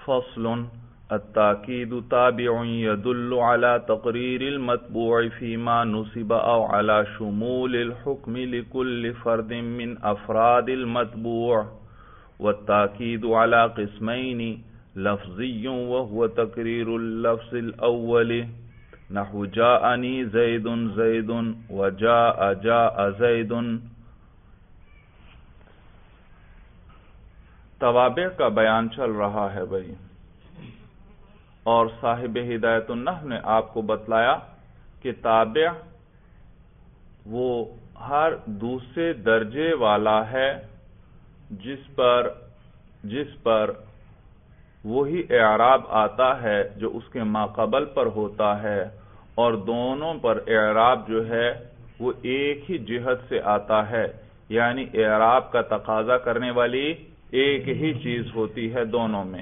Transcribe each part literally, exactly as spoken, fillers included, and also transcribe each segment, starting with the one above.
فصل التاکید تابع يدل على تقریر المتبوع فيما نصب او على شمول الحكم لكل فرد من افراد المتبوع والتاکید على قسمين لفظی وهو تقریر اللفظ الاول نحو جاءنی زید زید وجاء جاء زید. توابع کا بیان چل رہا ہے بھائی، اور صاحب ہدایت النحو نے آپ کو بتلایا کہ تابع وہ ہر دوسرے درجے والا ہے جس پر جس پر وہی اعراب آتا ہے جو اس کے ماقبل پر ہوتا ہے، اور دونوں پر اعراب جو ہے وہ ایک ہی جہت سے آتا ہے، یعنی اعراب کا تقاضا کرنے والی ایک ہی چیز ہوتی ہے دونوں میں.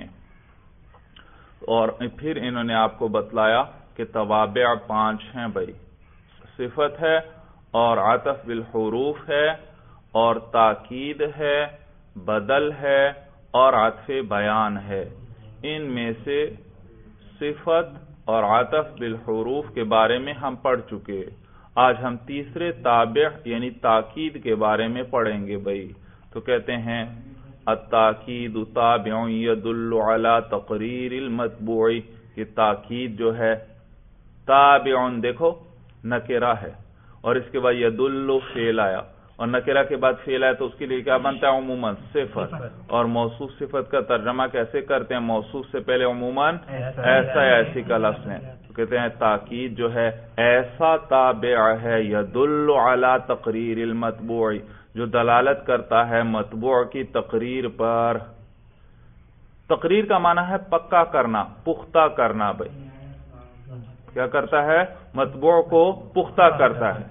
اور پھر انہوں نے آپ کو بتلایا کہ توابع پانچ ہیں بھائی، صفت ہے اور عطف بالحروف ہے اور تاکید ہے، بدل ہے اور عطف بیان ہے. ان میں سے صفت اور عطف بالحروف کے بارے میں ہم پڑھ چکے. آج ہم تیسرے تابع یعنی تاکید کے بارے میں پڑھیں گے بھائی. تو کہتے ہیں التاکید تابع يدل على تقریر المتبوع، کہ تاکید جو ہے تابع، دیکھو نکرہ ہے اور اس کے بعد يدل فعل آیا، اور نکرہ کے بعد فعل آیا تو اس کے لیے کیا بنتا ہے؟ عموماً صفت. اور موصوف صفت کا ترجمہ کیسے کرتے ہیں؟ موصوف سے پہلے عموماً ایسا یا ایسی کا لفظ ہے. تو کہتے ہیں تاکید جو ہے ایسا تابع ہے يدل على تقریر المتبوع، جو دلالت کرتا ہے متبوع کی تقریر پر. تقریر کا معنی ہے پکا کرنا، پختہ کرنا بھائی. کیا کرتا ہے؟ متبوع کو پختہ کرتا ہے.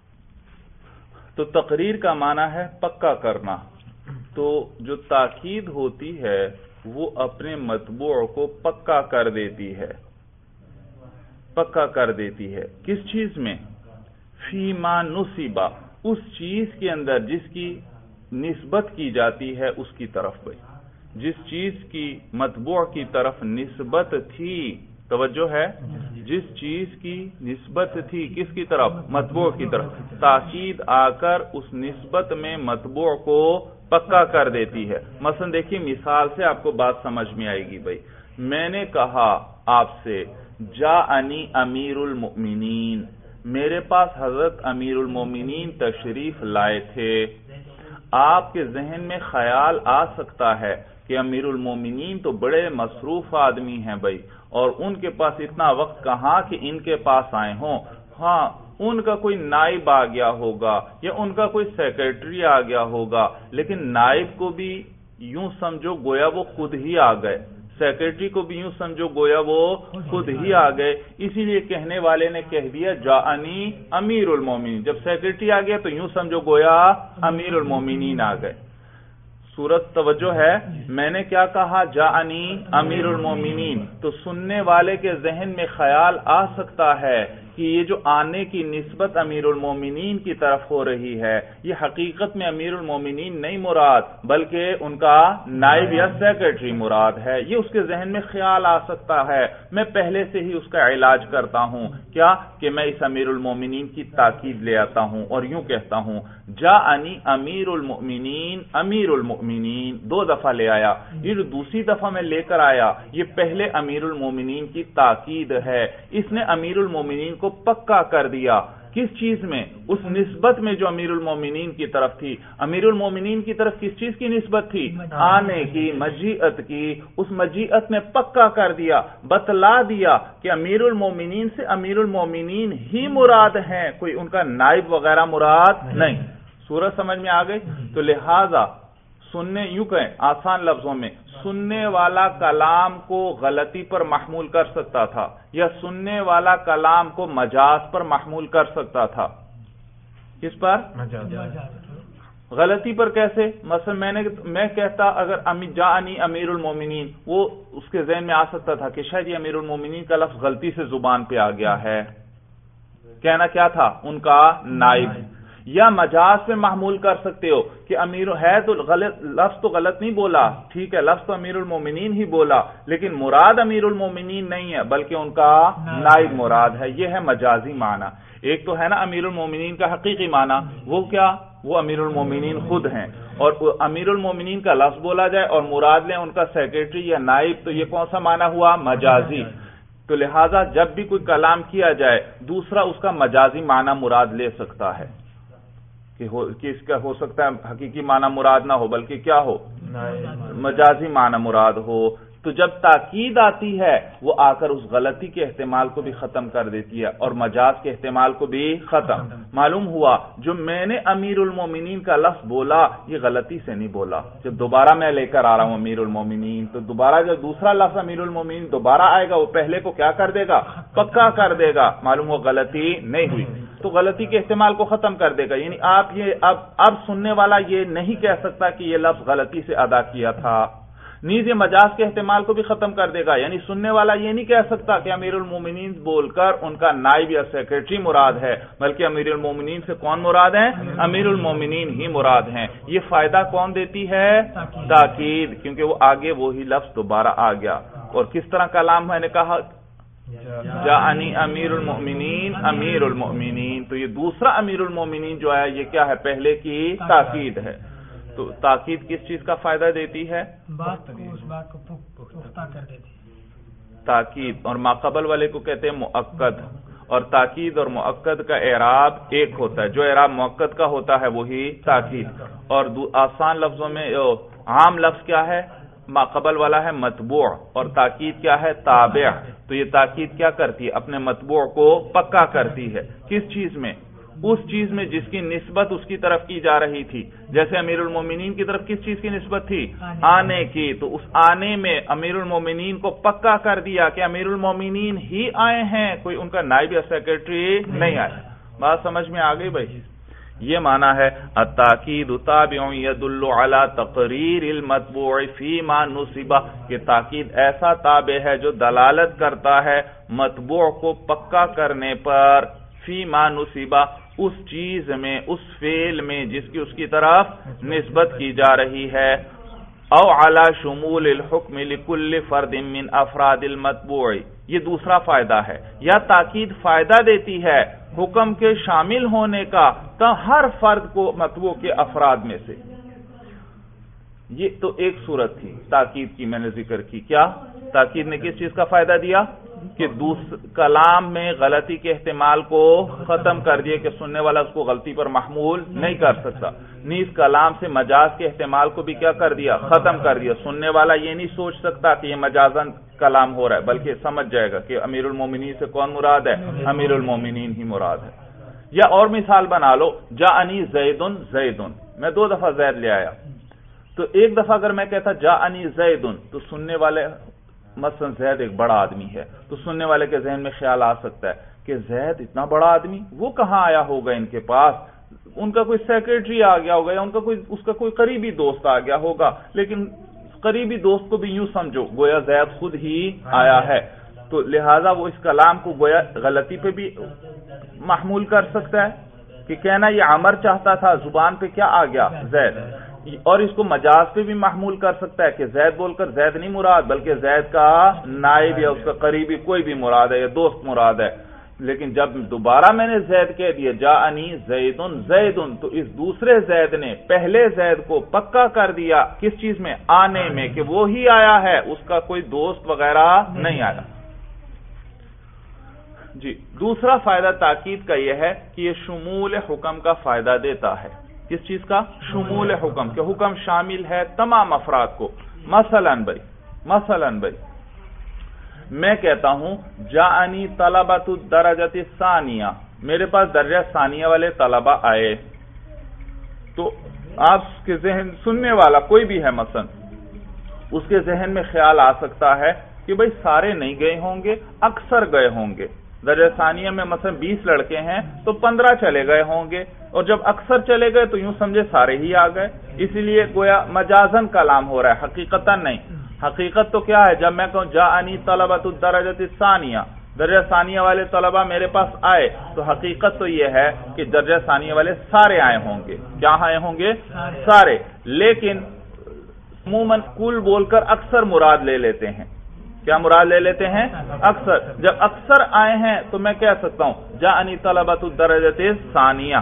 تو تقریر کا معنی ہے پکا کرنا. تو جو تاکید ہوتی ہے وہ اپنے متبوع کو پکا کر دیتی ہے، پکا کر دیتی ہے. کس چیز میں؟ فیما نصبہ، اس چیز کے اندر جس کی نسبت کی جاتی ہے اس کی طرف بھائی. جس چیز کی متبوع کی طرف نسبت تھی، توجہ ہے، جس چیز کی نسبت تھی کس کی طرف؟ متبوع کی طرف. تاکید آ کر اس نسبت میں متبوع کو پکا کر دیتی ہے. مثلا دیکھیے مثال سے آپ کو بات سمجھ میں آئے گی بھائی. میں نے کہا آپ سے جاءنی امیر المؤمنین، میرے پاس حضرت امیر المومنین تشریف لائے تھے. آپ کے ذہن میں خیال آ سکتا ہے کہ امیر المومنین تو بڑے مصروف آدمی ہیں بھائی، اور ان کے پاس اتنا وقت کہاں کہ ان کے پاس آئے ہوں. ہاں ان کا کوئی نائب آ گیا ہوگا یا ان کا کوئی سیکرٹری آ گیا ہوگا، لیکن نائب کو بھی یوں سمجھو گویا وہ خود ہی آ گئے، سیکرٹری کو بھی یوں سمجھو گویا وہ خود ہی آ گئے. اسی لیے کہنے والے نے کہہ دیا جاءنی امیر المومنین. جب سیکرٹری آ گیا تو یوں سمجھو گویا امیر المومنین آ گئے. صورت توجہ ہے. میں نے کیا کہا؟ جاءنی امیر المومنین. تو سننے والے کے ذہن میں خیال آ سکتا ہے کہ یہ جو آنے کی نسبت امیر المومنین کی طرف ہو رہی ہے یہ حقیقت میں امیر المومنین نہیں مراد، بلکہ ان کا نائب یا سیکرٹری مراد ہے. یہ اس کے ذہن میں خیال آ سکتا ہے. میں پہلے سے ہی اس کا علاج کرتا ہوں، کیا کہ میں اس امیر المومنین کی تاکید لے آتا ہوں اور یوں کہتا ہوں جاءنی امیر المؤمنین، امیر المؤمنین دو دفعہ لے آیا. یہ جو دوسری دفعہ میں لے کر آیا یہ پہلے امیر المومنین کی تاکید ہے. اس نے امیر المومنین کو پکا کر دیا. کس چیز میں؟ اس نسبت میں جو امیر المومنین کی طرف تھی. امیر المومنین کی طرف کس چیز کی نسبت تھی؟ آنے کی، مجیعت کی. اس مجیعت میں پکا کر دیا، بتلا دیا کہ امیر المومنین سے امیر المومنین ہی مراد ہیں، کوئی ان کا نائب وغیرہ مراد نہیں. سورج سمجھ میں آ گئی؟ تو لہذا سننے، یوں کہیں آسان لفظوں میں، سننے والا کلام کو غلطی پر محمول کر سکتا تھا یا سننے والا کلام کو مجاز پر محمول کر سکتا تھا. کس پر؟ غلطی پر. کیسے؟ مثلا میں نے میں کہتا اگر جاءنی امیر المومنین، وہ اس کے ذہن میں آ سکتا تھا کہ شاید یہ امیر المومنین کا لفظ غلطی سے زبان پہ آ گیا ہے. کہنا کیا تھا؟ ان کا نائب. یا مجاز پہ محمول کر سکتے ہو کہ امیر ہے تو غلط لفظ تو غلط نہیں بولا، ٹھیک ہے لفظ تو امیر المومنین ہی بولا، لیکن مراد امیر المومنین نہیں ہے بلکہ ان کا نائب مراد ہے، یہ ہے مجازی معنی۔ ایک تو ہے نا امیر المومنین کا حقیقی معنی، وہ کیا، وہ امیر المومنین خود ہیں، اور امیر المومنین کا لفظ بولا جائے اور مراد لیں ان کا سیکریٹری یا نائب، تو یہ کون سا معنی ہوا، مجازی۔ تو لہٰذا جب بھی کوئی کلام کیا جائے دوسرا اس کا مجازی معنی مراد لے سکتا ہے، کہ اس کا ہو سکتا ہے حقیقی معنی مراد نہ ہو بلکہ کیا ہو، مجازی معنی مراد ہو۔ تو جب تاکید آتی ہے وہ آ کر اس غلطی کے احتمال کو بھی ختم کر دیتی ہے اور مجاز کے احتمال کو بھی ختم۔ معلوم ہوا جو میں نے امیر المومنین کا لفظ بولا یہ غلطی سے نہیں بولا، جب دوبارہ میں لے کر آ رہا ہوں امیر المومنین تو دوبارہ جب دوسرا لفظ امیر المومنین دوبارہ آئے گا وہ پہلے کو کیا کر دے گا، پکا کر دے گا، معلوم ہو غلطی نہیں ہوئی، تو غلطی کے احتمال کو ختم کر دے گا۔ یعنی آپ یہ اب اب سننے والا یہ نہیں کہہ سکتا کہ یہ لفظ غلطی سے ادا کیا تھا، نیز یہ مجاز کے احتمال کو بھی ختم کر دے گا، یعنی سننے والا یہ نہیں کہہ سکتا کہ امیر المومنین بول کر ان کا نائب یا سیکریٹری مراد ہے، بلکہ امیر المومنین سے کون مراد ہے، امیر المومنین ہی مراد ہیں۔ یہ فائدہ کون دیتی ہے، تاکید، کیونکہ وہ آگے وہی لفظ دوبارہ آ گیا۔ اور کس طرح کلام میں نے کہا، جاءنی امیر المومنین امیر المومنین، تو یہ دوسرا امیر المومنین جو ہے یہ کیا ہے، پہلے کی تاکید ہے۔ تو تاکید کس چیز کا فائدہ دیتی ہے، تاکید، اور ماقبل والے کو کہتے ہیں مؤکد، اور تاکید اور مؤکد کا اعراب ایک ہوتا ہے، جو اعراب مؤکد کا ہوتا ہے وہی تاکید۔ اور آسان لفظوں میں عام لفظ کیا ہے، ماقبل والا ہے متبوع اور تاکید کیا ہے، تابع۔ تو یہ تاکید کیا کرتی ہے، اپنے متبوع کو پکا کرتی ہے، کس چیز میں، اس چیز میں جس کی نسبت اس کی طرف کی جا رہی تھی۔ جیسے امیر المومنین کی طرف کس چیز کی نسبت تھی، آنے کی، تو اس آنے میں امیر المومنین کو پکا کر دیا کہ امیر المومنین ہی آئے ہیں، کوئی ان کا نائب یا سیکریٹری نہیں آیا۔ بات سمجھ میں آ گئی بھائی؟ یہ معنی ہے التاکید تابع يدل على تقریر المتبوع فيما نصب، کہ تاکید ایسا تابع ہے جو دلالت کرتا ہے متبوع کو پکا کرنے پر، فيما نصب، اس چیز میں، اس فعل میں جس کی اس کی طرف نسبت کی جا رہی ہے، او علی شمول الحکم لکل فرد من افراد المتبوع، یہ دوسرا فائدہ ہے۔ یا تاکید فائدہ دیتی ہے حکم کے شامل ہونے کا تو ہر فرد کو متبوع کے افراد میں سے۔ یہ تو ایک صورت تھی تاکید کی، میں نے ذکر کی، کیا تاکید نے کس چیز کا فائدہ دیا، کہ کلام میں غلطی کے احتمال کو ختم کر دیے کہ سننے والا اس کو غلطی پر محمول نہیں کر سکتا، نیز کلام سے مجاز کے احتمال کو بھی کیا کر دیا، ختم کر دیا۔ سننے والا یہ نہیں سوچ سکتا کہ یہ مجازن کلام ہو رہا ہے، بلکہ سمجھ جائے گا کہ امیر المومنین سے کون مراد ہے، امیر المومنین ہی مراد ہے۔ یا اور مثال بنا لو، جاءنی زیدن زیدن، میں دو دفعہ زید لے آیا، تو ایک دفعہ اگر میں کہتا جاءنی زیدن تو سننے والے، مثلا زید ایک بڑا آدمی ہے تو سننے والے کے ذہن میں خیال آ سکتا ہے کہ زید اتنا بڑا آدمی وہ کہاں آیا ہوگا ان کے پاس، ان کا کوئی سیکریٹری آ گیا ہوگا یا ان کا کوئی اس کا کوئی قریبی دوست آ گیا ہوگا، لیکن قریبی دوست کو بھی یوں سمجھو گویا زید خود ہی آیا ہے، تو لہذا وہ اس کلام کو گویا غلطی پہ بھی محمول کر سکتا ہے کہ کہنا یہ عمر چاہتا تھا، زبان پہ کیا آ گیا، زید، اور اس کو مجاز پہ بھی محمول کر سکتا ہے کہ زید بول کر زید نہیں مراد بلکہ زید کا نائب یا اس کا قریبی کوئی بھی مراد ہے یا دوست مراد ہے۔ لیکن جب دوبارہ میں نے زید کہہ دیا جاءنی زیدن زیدن، تو اس دوسرے زید نے پہلے زید کو پکا کر دیا کس چیز میں، آنے میں، کہ وہی آیا ہے، اس کا کوئی دوست وغیرہ نہیں آیا۔ جی دوسرا فائدہ تاکید کا یہ ہے کہ یہ شمول حکم کا فائدہ دیتا ہے۔ کس چیز کا، شمول حکم، کہ حکم شامل ہے تمام افراد کو۔ مثلا بھائی مثلا بھائی میں کہتا ہوں جاءنی طلبۃ الدرجۃ الثانیہ، میرے پاس درجہ ثانیہ والے طلبہ آئے، تو آپ کے ذہن، سننے والا کوئی بھی ہے مثلا، اس کے ذہن میں خیال آ سکتا ہے کہ بھائی سارے نہیں گئے ہوں گے، اکثر گئے ہوں گے، درجہ ثانیہ میں مثلا بیس لڑکے ہیں تو پندرہ چلے گئے ہوں گے، اور جب اکثر چلے گئے تو یوں سمجھے سارے ہی آ گئے، اسی لیے گویا مجازن کلام ہو رہا ہے، حقیقتاً نہیں۔ حقیقت تو کیا ہے، جب میں کہوں جاءنی طلبۃ الدرجۃ الثانیہ درجہ ثانیہ والے طلبہ میرے پاس آئے تو حقیقت تو یہ ہے کہ درجہ ثانیہ والے سارے آئے ہوں گے. کیا آئے ہوں گے؟ سارے. لیکن عموماً کل بول کر اکثر مراد لے لیتے ہیں. کیا مراد لے لیتے ہیں؟ اکثر. جب اکثر آئے ہیں تو میں کہہ سکتا ہوں جاءنی طلبۃ الدرجۃ الثانیہ.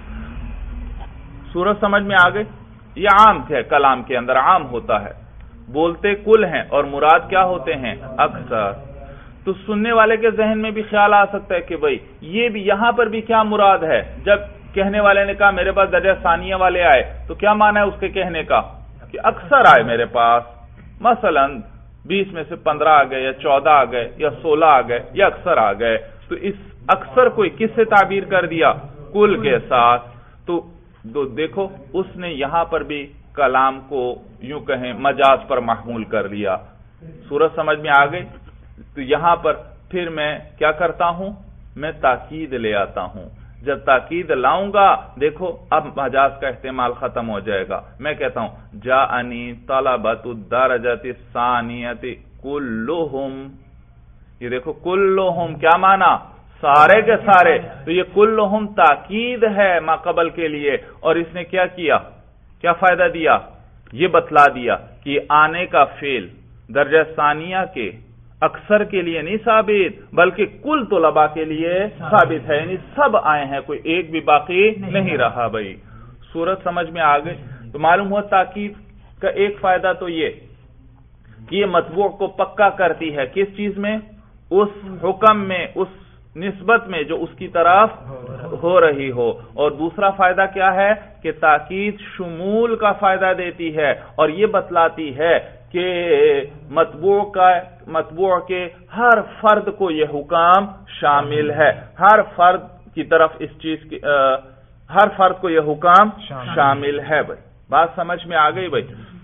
صورت سمجھ میں آ گئی؟ یہ عام ہے، کلام کے اندر عام ہوتا ہے. بولتے کل ہیں اور مراد کیا ہوتے ہیں؟ اکثر. تو سننے والے کے ذہن میں بھی خیال آ سکتا ہے کہ بھئی یہ بھی یہاں پر بھی کیا مراد ہے. جب کہنے والے نے کہا میرے پاس درجہ ثانیہ والے آئے تو کیا معنی ہے اس کے کہنے کا؟ کہ اکثر آئے میرے پاس. مثلا بیس میں سے پندرہ آ گئے یا چودہ آ گئے یا سولہ آ گئے یا اکثر آ گئے. تو اس اکثر کو کس سے تعبیر کر دیا؟ کل کے ساتھ. تو دیکھو اس نے یہاں پر بھی کلام کو یوں کہیں مجاز پر محمول کر لیا. صورت سمجھ میں آ گئی؟ تو یہاں پر پھر میں کیا کرتا ہوں؟ میں تاکید لے آتا ہوں. جب تاکید لاؤں گا دیکھو اب مجاز کا استعمال ختم ہو جائے گا. میں کہتا ہوں جاءنی طلبۃ الدرجۃ الثانیۃ کلھم. یہ دیکھو کلھم کیا معنی؟ سارے کے سارے. تو یہ کلھم تاکید ہے ما قبل کے لیے. اور اس نے کیا کیا؟ کیا فائدہ دیا؟ یہ بتلا دیا کہ آنے کا فعل درجہ ثانیہ کے اکثر کے لیے نہیں ثابت بلکہ کل طلباء کے لیے ثابت ہے. یعنی سب آئے ہیں، کوئی ایک بھی باقی نہیں رہا. بھائی صورت سمجھ میں آ گئی؟ تو معلوم ہوا تاکید کا ایک فائدہ تو یہ کہ یہ مطبوع کو پکا کرتی ہے. کس چیز میں؟ اس حکم میں، اس نسبت میں جو اس کی طرف ہو رہی ہو. اور دوسرا فائدہ کیا ہے کہ تاکید شمول کا فائدہ دیتی ہے اور یہ بتلاتی ہے کہ مطبوع کا مطبوع کے ہر فرد کو یہ حکم شامل ہے. ہر فرد کی طرف اس چیز کی ہر فرد کو یہ حکم شامل ہے. بھائی بات سمجھ میں آ گئی؟ بھائی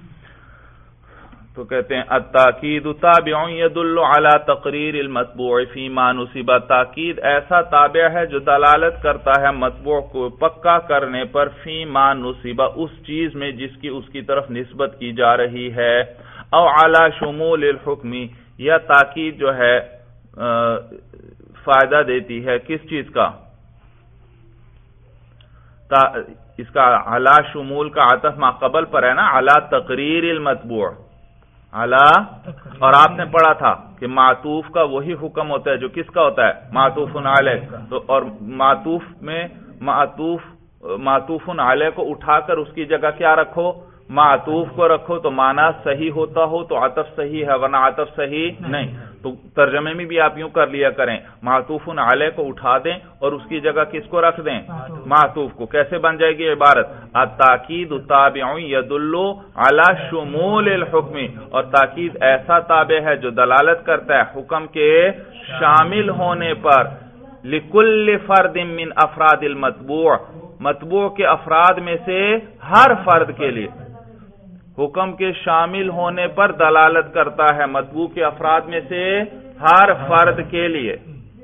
تو کہتے ہیں التاکید تابع يدل على تقریر المطبوع فيما نصب. تاکید ایسا تابع ہے جو دلالت کرتا ہے مطبوع کو پکا کرنے پر فيما نصب، اس چیز میں جس کی اس کی طرف نسبت کی جا رہی ہے. او على شمول الحکم، یا تاکید جو ہے فائدہ دیتی ہے کس چیز کا؟ اس کا علی شمول کا عطف ما قبل پر ہے نا، علی تقریر المطبوع. علی، اور آپ نے پڑھا تھا کہ معطوف کا وہی حکم ہوتا ہے جو کس کا ہوتا ہے؟ معطوف علیہ. تو اور معطوف میں معطوف معطوف علیہ کو اٹھا کر اس کی جگہ کیا رکھو؟ معطوف کو رکھو. تو معنی صحیح ہوتا ہو تو عطف صحیح ہے، ورنہ عطف صحیح نہیں. تو ترجمے میں بھی آپ یوں کر لیا کریں، معطوف علیہ کو اٹھا دیں اور اس کی جگہ کس کو رکھ دیں؟ معطوف کو. کیسے بن جائے گی عبارت؟ التاکید تابع يدل على شمول الحکم. اور تاکید ایسا تابع ہے جو دلالت کرتا ہے حکم کے شامل ہونے پر. لکل فرد من افراد المطبوع، مطبوع کے افراد میں سے ہر فرد کے لیے حکم کے شامل ہونے پر دلالت کرتا ہے. مطبوع کے افراد میں سے ہر فرد کے لیے.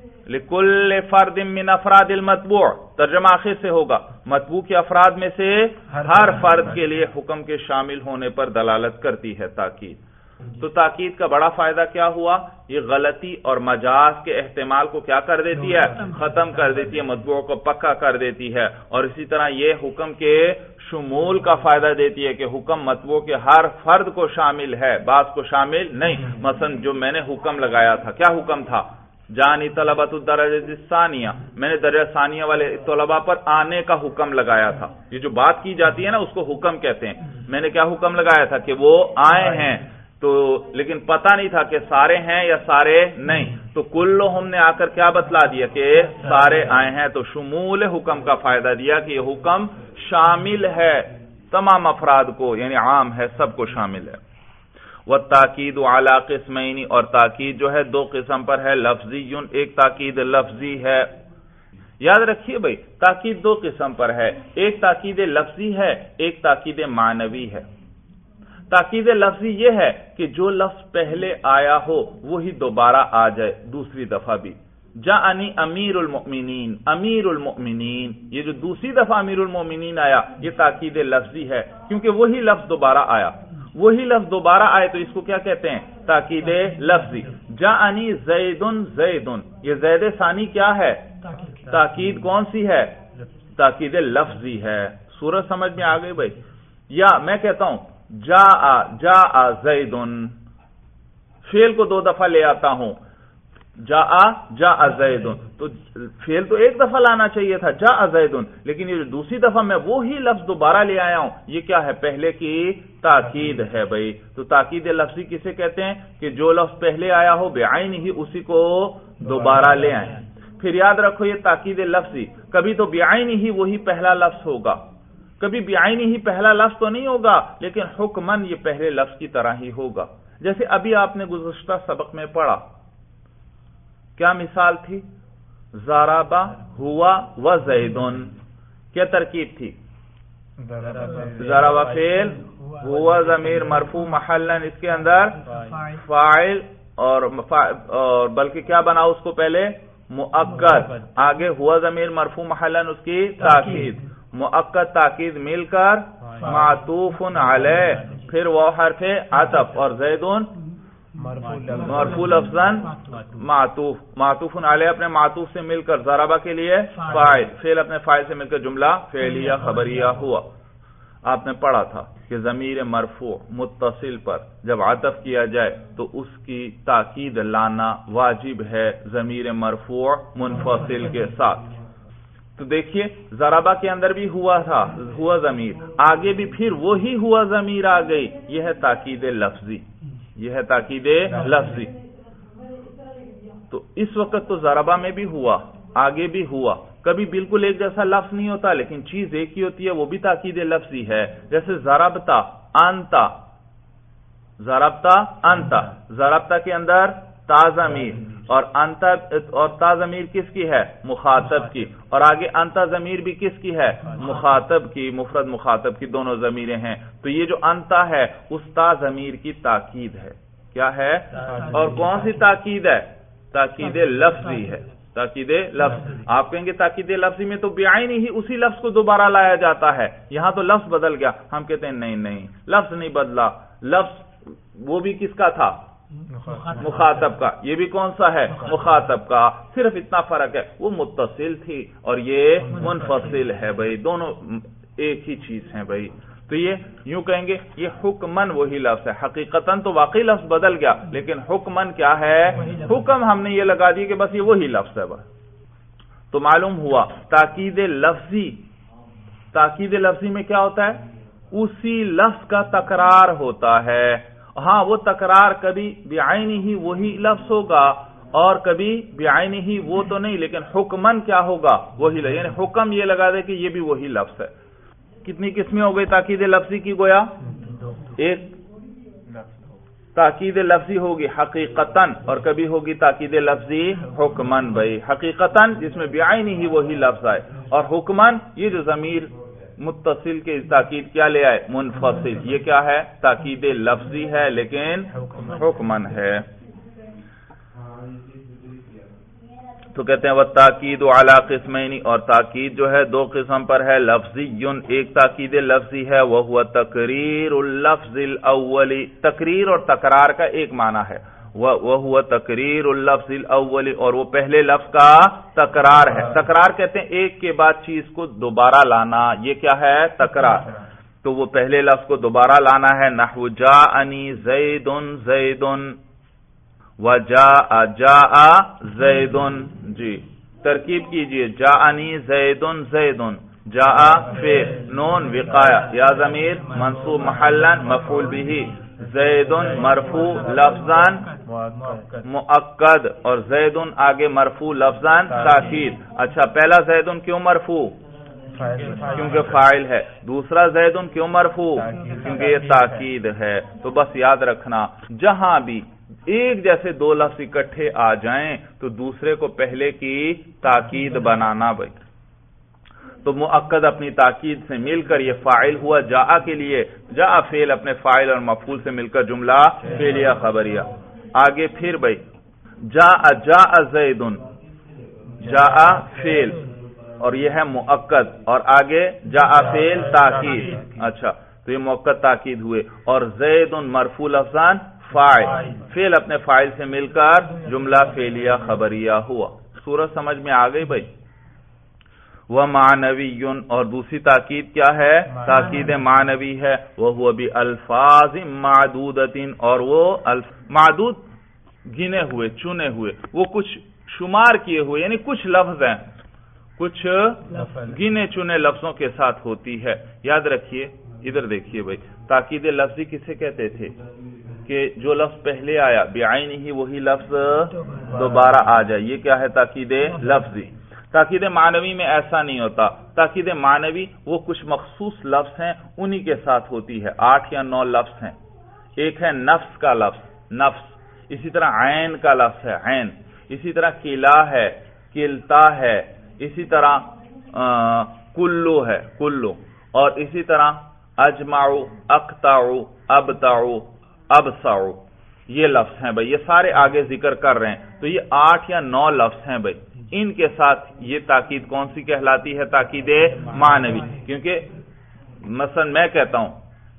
لکل فرد من افراد المطبوع، ترجمہ آخر سے ہوگا مطبوع کے افراد میں سے ہر فرد کے لیے حکم کے شامل ہونے پر دلالت کرتی ہے تاکید. تو تاکید کا بڑا فائدہ کیا ہوا؟ یہ غلطی اور مجاز کے احتمال کو کیا کر دیتی ہے؟ ختم کر دیتی ہے، مطبوع کو پکا کر دیتی ہے. اور اسی طرح یہ حکم کے شمول کا فائدہ دیتی ہے کہ حکم مطبوع کے ہر فرد کو شامل ہے، بعض کو شامل نہیں. مثلا جو میں نے حکم لگایا تھا، کیا حکم تھا؟ جانی طلبۃ الدرجۃ الثانیہ، میں نے درجہ ثانیہ والے طلباء پر آنے کا حکم لگایا تھا. یہ جو بات کی جاتی ہے نا اس کو حکم کہتے ہیں. میں نے کیا حکم لگایا تھا؟ کہ وہ آئے ہیں. تو لیکن پتہ نہیں تھا کہ سارے ہیں یا سارے نہیں. تو کلو ہم نے آ کر کیا بتلا دیا کہ سارے آئے ہیں. تو شمول حکم کا فائدہ دیا کہ یہ حکم شامل ہے تمام افراد کو، یعنی عام ہے، سب کو شامل ہے. والتاکید علی قسمین، اور تاکید جو ہے دو قسم پر ہے. لفظی، ایک تاکید لفظی ہے. یاد رکھیے بھائی تاکید دو قسم پر ہے، ایک تاکید لفظی ہے، ایک تاکید معنوی ہے. تاکید لفظی یہ ہے کہ جو لفظ پہلے آیا ہو وہی دوبارہ آ جائے دوسری دفعہ بھی. جاءنی امیر المؤمنین، امیر المؤمنین، یہ جو دوسری دفعہ امیر المؤمنین آیا یہ تاکید لفظی ہے کیونکہ وہی لفظ دوبارہ آیا. وہی لفظ دوبارہ آئے تو اس کو کیا کہتے ہیں؟ تاکید لفظی. جاءنی زیدن زیدن، یہ زید ثانی کیا ہے؟ تاکید کون سی ہے؟ تاکید لفظی ہے. سورج سمجھ میں آ گئی بھائی؟ یا میں کہتا ہوں جاء جاء زیدن، فعل کو دو دفعہ لے آتا ہوں، جاء جاء زیدن، تو فعل تو ایک دفعہ لانا چاہیے تھا جاء زیدن، لیکن یہ جو دوسری دفعہ میں وہی لفظ دوبارہ لے آیا ہوں، یہ کیا ہے؟ پہلے کی تاکید ہے بھائی. تو تاکید لفظی کسے کہتے ہیں؟ کہ جو لفظ پہلے آیا ہو بعین ہی اسی کو دوبارہ لے آئیں. پھر یاد رکھو یہ تاکید لفظی کبھی تو بعین ہی وہی پہلا لفظ ہوگا، کبھی بعین ہی پہلا لفظ تو نہیں ہوگا، لیکن حکمن یہ پہلے لفظ کی طرح ہی ہوگا. جیسے ابھی آپ نے گزشتہ سبق میں پڑھا، کیا مثال تھی؟ ضربہ ہوا و زیدن، کیا ترکیب تھی؟ ضربہ فعل، ہوا ضمیر مرفوع محلن اس کے اندر فاعل، اور اور بلکہ کیا بنا اس کو پہلے؟ مؤکد، آگے ہوا ضمیر مرفوع محلن اس کی تاکید، مؤکد تاکید مل کر معطوف علیہ، پھر وہ حرف عطف، اور زیدن مرفوع لفظاً معطوف، معطوف علیہ اپنے معطوف سے مل کر ضربہ کے لیے فاعل، فعل اپنے فاعل سے مل کر جملہ فعلیہ خبریہ ہوا. آپ نے پڑھا تھا کہ ضمیر مرفوع متصل پر جب عطف کیا جائے تو اس کی تاکید لانا واجب ہے ضمیر مرفوع منفصل کے ساتھ. تو دیکھیے ضربہ کے اندر بھی ہوا تھا، ہوا ضمیر، آگے بھی پھر وہی ہوا ضمیر آ گئی، یہ ہے تاکید لفظی، یہ ہے تاکید لفظی. تو اس وقت تو ضربہ میں بھی ہوا، آگے بھی ہوا، کبھی بالکل ایک جیسا لفظ نہیں ہوتا لیکن چیز ایک ہی ہوتی ہے، وہ بھی تاکید لفظی ہے. جیسے ضربتا انتا، ضربتا انتا، ضربتا کے اندر تا ضمیر، اور انتا اور تا ضمیر کس کی ہے؟ مخاطب کی، اور آگے انتا ضمیر بھی کس کی ہے؟ مخاطب کی، مفرد مخاطب کی دونوں ضمیریں ہیں. تو یہ جو انتا ہے اس تا ضمیر کی تاکید ہے. کیا ہے؟ اور کون سی تاکید ہے؟ تاکید لفظی ہے، تاکید لفظ. آپ کہیں گے تاکید لفظی میں تو بعین ہی اسی لفظ کو دوبارہ لایا جاتا ہے، یہاں تو لفظ بدل گیا. ہم کہتے ہیں نہیں نہیں، لفظ نہیں بدلا، لفظ وہ بھی کس کا تھا؟ مخاطب کا. یہ بھی کون سا ہے؟ مخاطب کا. صرف اتنا فرق ہے، وہ متصل تھی اور یہ منفصل ہے بھائی، دونوں ایک ہی چیز ہیں بھائی. تو یہ یوں کہیں گے یہ حکمن وہی لفظ ہے. حقیقتاً تو واقعی لفظ بدل گیا لیکن حکمن کیا ہے؟ حکم ہم نے یہ لگا دی کہ بس یہ وہی لفظ ہے بس. تو معلوم ہوا تاکید لفظی، تاکید لفظی میں کیا ہوتا ہے؟ اسی لفظ کا تکرار ہوتا ہے. ہاں وہ تکرار کبھی بعین ہی وہی لفظ ہوگا اور کبھی بعین ہی وہ تو نہیں، لیکن حکمن کیا ہوگا؟ وہی لفظ. یعنی حکم یہ لگا دے کہ یہ بھی وہی لفظ ہے. کتنی قسمیں ہو گئی تاکید لفظی کی؟ گویا ایک تاکید لفظی ہوگی حقیقتاً، اور کبھی ہوگی تاکید لفظی حکمن بھائی. حقیقتاً جس میں بعین ہی وہی لفظ آئے، اور حکمن یہ جو ضمیر متصل کے تاکید کیا لے آئے؟ منفصل. یہ کیا ہے؟ تاکید لفظی ہے لیکن حکمن ہے. تو کہتے ہیں وہ تاکید علی قسمین، اور تاکید جو ہے دو قسم پر ہے. لفظی، ایک تاکید لفظی ہے وہ ہوا تقریر اللفظ الاولی، تقریر اور تکرار کا ایک معنی ہے. وہ ہوا تقریر اللفظ الاولی، اور وہ پہلے لفظ کا تکرار ہے. تکرار کہتے ہیں ایک کے بعد چیز کو دوبارہ لانا، یہ کیا ہے؟ تکرار. تو وہ پہلے لفظ کو دوبارہ لانا ہے. نحو جاءنی زید زید وجاء جاء زید. جی ترکیب کیجئے، جاءنی زید زید، جاء فعل، نون وقایا، یا ضمیر منصوب محلا مفعول به، زید مرفوع لفظاً مؤکد، اور زید آگے مرفوع لفظاً تاکید. اچھا پہلا زید کیوں مرفوع؟ کیونکہ فاعل ہے. دوسرا زید کیوں مرفوع؟ کیونکہ یہ تاکید ہے. تو بس یاد رکھنا جہاں بھی ایک جیسے دو لفظ اکٹھے آ جائیں تو دوسرے کو پہلے کی تاکید بنانا بھائی. تو مؤکد اپنی تاکید سے مل کر یہ فاعل ہوا جاء کے لیے، جاء فعل اپنے فاعل اور مفعول سے مل کر جملہ فعلیہ خبریہ. آگے پھر بھائی جاء جاء زید، جاء فعل اور یہ ہے مؤکد، اور آگے جاء فعل تاکید. اچھا تو یہ مؤکد تاکید ہوئے، اور زید مرفوع لفظان فاعل، فعل اپنے فاعل سے مل کر جملہ فعلیہ خبریہ ہوا۔ صورت سمجھ میں آ گئی بھائی؟ وَمَعْنَوِيٌّ، اور دوسری تاکید کیا ہے؟ تاکید معنوی ہے، وَهُوَ بِأَلْفَاظٍ مَعْدُودَةٍ، اور وہ معدود گنے ہوئے، چنے ہوئے، وہ کچھ شمار کیے ہوئے، یعنی کچھ لفظ ہیں، کچھ گنے چنے لفظوں کے ساتھ ہوتی ہے۔ یاد رکھیے، ادھر دیکھیے بھائی، تاکید لفظی کسے کہتے تھے؟ کہ جو لفظ پہلے آیا بعین ہی وہی لفظ دوبارہ آ جائے، یہ کیا ہے؟ تاکید لفظی۔ تاکید معنوی میں ایسا نہیں ہوتا۔ تاکید معنوی وہ کچھ مخصوص لفظ ہیں، انہی کے ساتھ ہوتی ہے، آٹھ یا نو لفظ ہیں۔ ایک ہے نفس کا لفظ، نفس، اسی طرح عین کا لفظ ہے، عین، اسی طرح کلا ہے، کلتا ہے، اسی طرح کلو ہے، کلو، اور اسی طرح اجمعو، اقطعو، ابتعو، ابسعو، یہ لفظ ہیں بھائی، یہ سارے آگے ذکر کر رہے ہیں، تو یہ آٹھ یا نو لفظ ہیں بھائی، ان کے ساتھ یہ تاکید کون سی کہلاتی ہے؟ تاکید معنوی۔ کیونکہ مثلا میں کہتا ہوں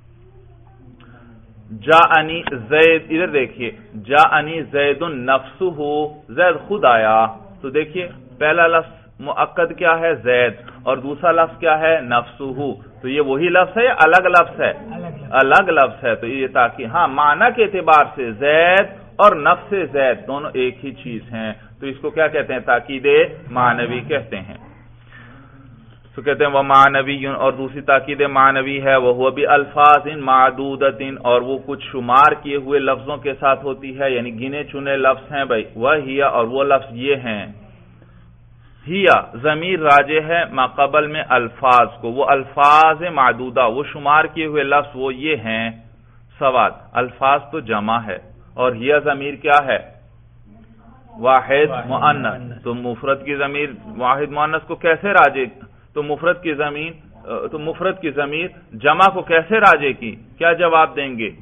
جاءنی زید، ادھر دیکھیے، جاءنی زید نفسہ، زید خود آیا، تو دیکھیے پہلا لفظ مؤکد کیا ہے؟ زید، اور دوسرا لفظ کیا ہے؟ نفسہ، تو یہ وہی لفظ ہے یا الگ لفظ ہے؟ الگ لفظ ہے، تو یہ تاکید، ہاں معنی کے اعتبار سے زید اور نفس زید دونوں ایک ہی چیز ہیں، تو اس کو کیا کہتے ہیں؟ تاکید معنوی کہتے ہیں۔ تو کہتے ہیں وہ معنوی، اور دوسری تاکید معنوی ہے وہ بھی الفاظ معدودۃ، اور وہ کچھ شمار کیے ہوئے لفظوں کے ساتھ ہوتی ہے، یعنی گنے چنے لفظ ہیں بھائی، وہ ہیا، اور وہ لفظ یہ ہیں، ہیا ضمیر راجع ہے ما قبل میں الفاظ کو، وہ الفاظ معدودہ، وہ شمار کیے ہوئے لفظ وہ یہ ہیں۔ سوال، الفاظ تو جمع ہے اور ہیا ضمیر کیا ہے؟ واحد مؤنث، تو مفرد کی ضمیر واحد مؤنث کو کیسے راجع، تو مفرد کی ضمیر تو مفرد کی ضمیر جمع کو کیسے راجع کی؟ کیا جواب دیں گے؟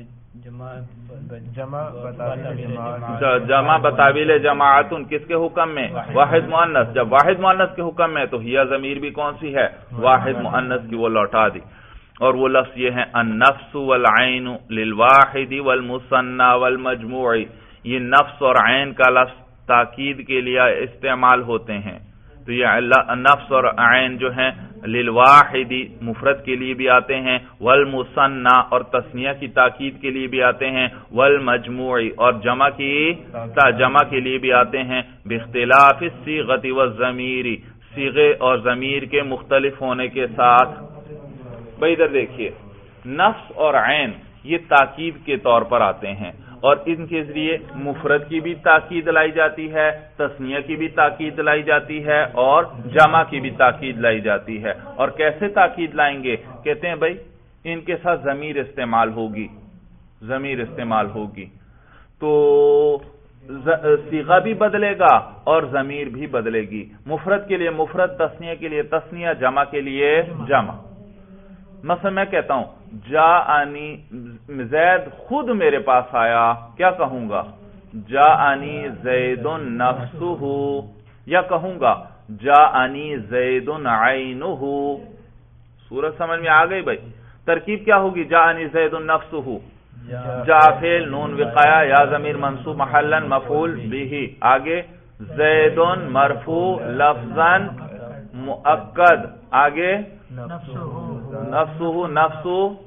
جمع بتاویل جماعت، کس کے حکم میں؟ واحد مؤنث۔ جب واحد مؤنث کے حکم میں تو ہیا ضمیر بھی کون سی ہے؟ واحد مؤنث کی، وہ لوٹا دی۔ اور وہ لفظ یہ ہیں النفس والعین للواحد والمثنى والمجموع، یہ نفس اور عین کا لفظ تاکید کے لیے استعمال ہوتے ہیں، تو یہ نفس اور عین جو ہیں للواحد مفرد کے لیے بھی آتے ہیں، والمثنى اور تثنیہ کی تاکید کے لیے بھی آتے ہیں، والمجموع اور جمع کی جمع کے لیے بھی آتے ہیں، باختلاف الصیغۃ والضمیر، صیغے اور ضمیر کے مختلف ہونے کے ساتھ۔ بھائی ادھر دیکھیے، نفس اور عین یہ تاکید کے طور پر آتے ہیں، اور ان کے ذریعے مفرد کی بھی تاکید لائی جاتی ہے، تثنیہ کی بھی تاکید لائی جاتی ہے، اور جمع کی بھی تاکید لائی جاتی ہے۔ اور کیسے تاکید لائیں گے؟ کہتے ہیں بھائی ان کے ساتھ ضمیر استعمال ہوگی، ضمیر استعمال ہوگی تو صیغہ بھی بدلے گا اور ضمیر بھی بدلے گی، مفرد کے لیے مفرد، تثنیہ کے لیے تثنیہ، جمع کے لیے جمع۔ مثلا میں کہتا ہوں جاءنی زید خود میرے پاس آیا، کیا کہوں گا؟ جاءنی زید نفسہ، یا کہوں گا جاءنی زید عینہ۔ صورت سمجھ میں آ گئی بھائی؟ ترکیب کیا ہوگی؟ جاءنی زید نفسہ، جا فعل، نون وقایا، یا ضمیر منصوب محلا مفعول بہ، آگے زید مرفوع لفظا مؤکد، آگے نفسہ، نفس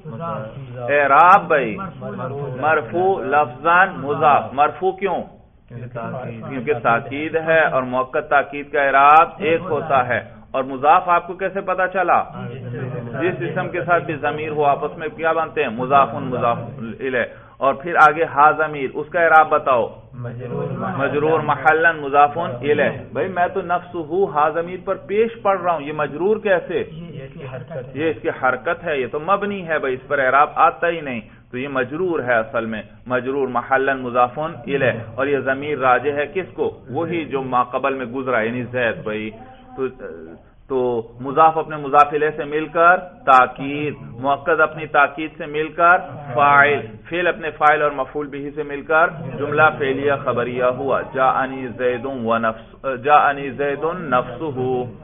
اعراب بھائی مرفوع لفظاً مضاف، مرفوع کیوں؟ کیونکہ تاکید ہے، اور مؤکد تاکید کا اعراب ایک ہوتا ہے، اور مضاف آپ کو کیسے پتا چلا؟ جس اسم کے ساتھ بھی ضمیر ہو آپس میں کیا بنتے ہیں؟ مضاف مضاف الیہ۔ اور پھر آگے ہا ضمیر، اس کا اعراب بتاؤ، مجرور محلا مضاف الیہ۔ بھائی میں تو نفس ہوں ہا ضمیر پر پیش پڑھ رہا ہوں، یہ مجرور کیسے؟ یہ اس کی حرکت ہے، یہ تو مبنی ہے بھائی، اس پر اعراب آتا ہی نہیں، تو یہ مجرور ہے اصل میں، مجرور محلا مضاف الیہ، اور یہ ضمیر راجع ہے کس کو؟ وہی جو ما قبل میں گزرا، یعنی زید بھائی۔ تو تو مضاف اپنے مضاف الیہ سے مل کر تاکید، مؤکد اپنی تاکید سے مل کر فاعل، فعل اپنے فاعل اور مفعول بہ سے مل کر جملہ فعلیہ خبریہ ہوا، جاءنی زید ونفس، جاءنی زید نفسہ۔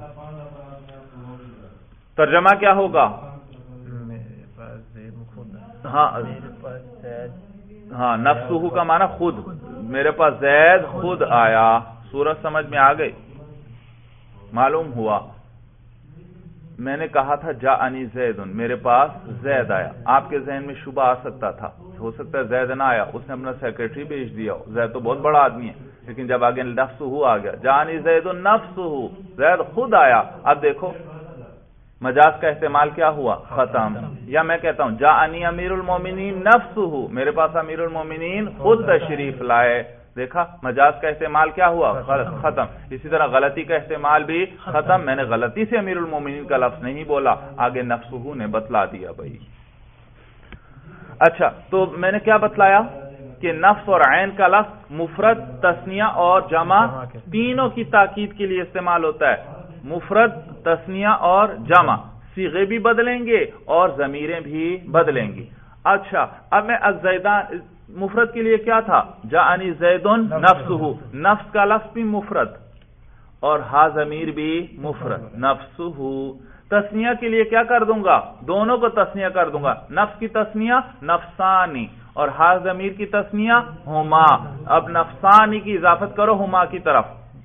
ترجمہ کیا ہوگا؟ میرے پاس زید خود، ہاں میرے پاس زید ہاں نفسہ کا معنی خود، میرے پاس زید خود آیا. سورج سمجھ میں آ گئی؟ معلوم ہوا میں نے کہا تھا جاءنی زید، میرے پاس زید آیا. آپ کے ذہن میں شبہ آ سکتا تھا، ہو سکتا ہے زید نہ آیا، اس نے اپنا سیکرٹری بھیج دیا. زید تو بہت بڑا آدمی ہے، لیکن جب آگے نفسہ آ گیا، جاءنی زید نفسہ، زید خود آیا. اب دیکھو مجاز کا استعمال کیا ہوا؟ ختم. یا میں کہتا ہوں جاءنی امیر المومنین نفسہ، میرے پاس امیر المومنین خود تشریف لائے. دیکھا مجاز کا استعمال کیا ہوا؟ ختم. اسی طرح غلطی کا استعمال بھی ختم. میں نے غلطی سے امیر المومنین کا لفظ نہیں بولا، آگے نفسہ نے بتلا دیا بھائی. اچھا تو میں نے کیا بتلایا کہ نفس اور عین کا لفظ مفرد، تثنیہ اور جمع تینوں کی تاکید کے لیے استعمال ہوتا ہے. مفرد، تثنیہ اور جمع، صیغے بھی بدلیں گے اور ضمیریں بھی بدلیں گی. اچھا اب میں الزیدان مفرد کے لیے کیا تھا؟ جاءنی زید نفسہ، نفس کا لفظ بھی مفرد اور ہا ضمیر بھی مفرد نفسہ. تثنیہ کے لیے کیا کر دوں گا؟ دونوں کو تثنیہ کر دوں گا. نفس کی تثنیہ نفسانی اور ہا ضمیر کی تثنیہ ہما. اب نفسانی کی اضافت کرو ہما کی طرف،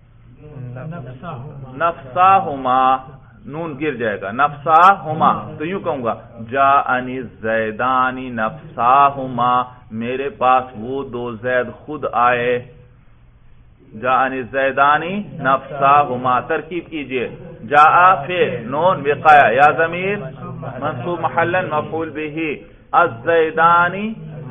نفساہما، نون گر جائے گا، نفساہما. تو یوں کہوں گا جاءنی زیدانی نفساہما، میرے پاس وہ دو زید خود آئے. جاءنی زیدانی نفساہما. ترکیب کیجئے، جاء فعل، نون وقایا، یا ضمیر منصوب محلا مفعول به، الزیدانی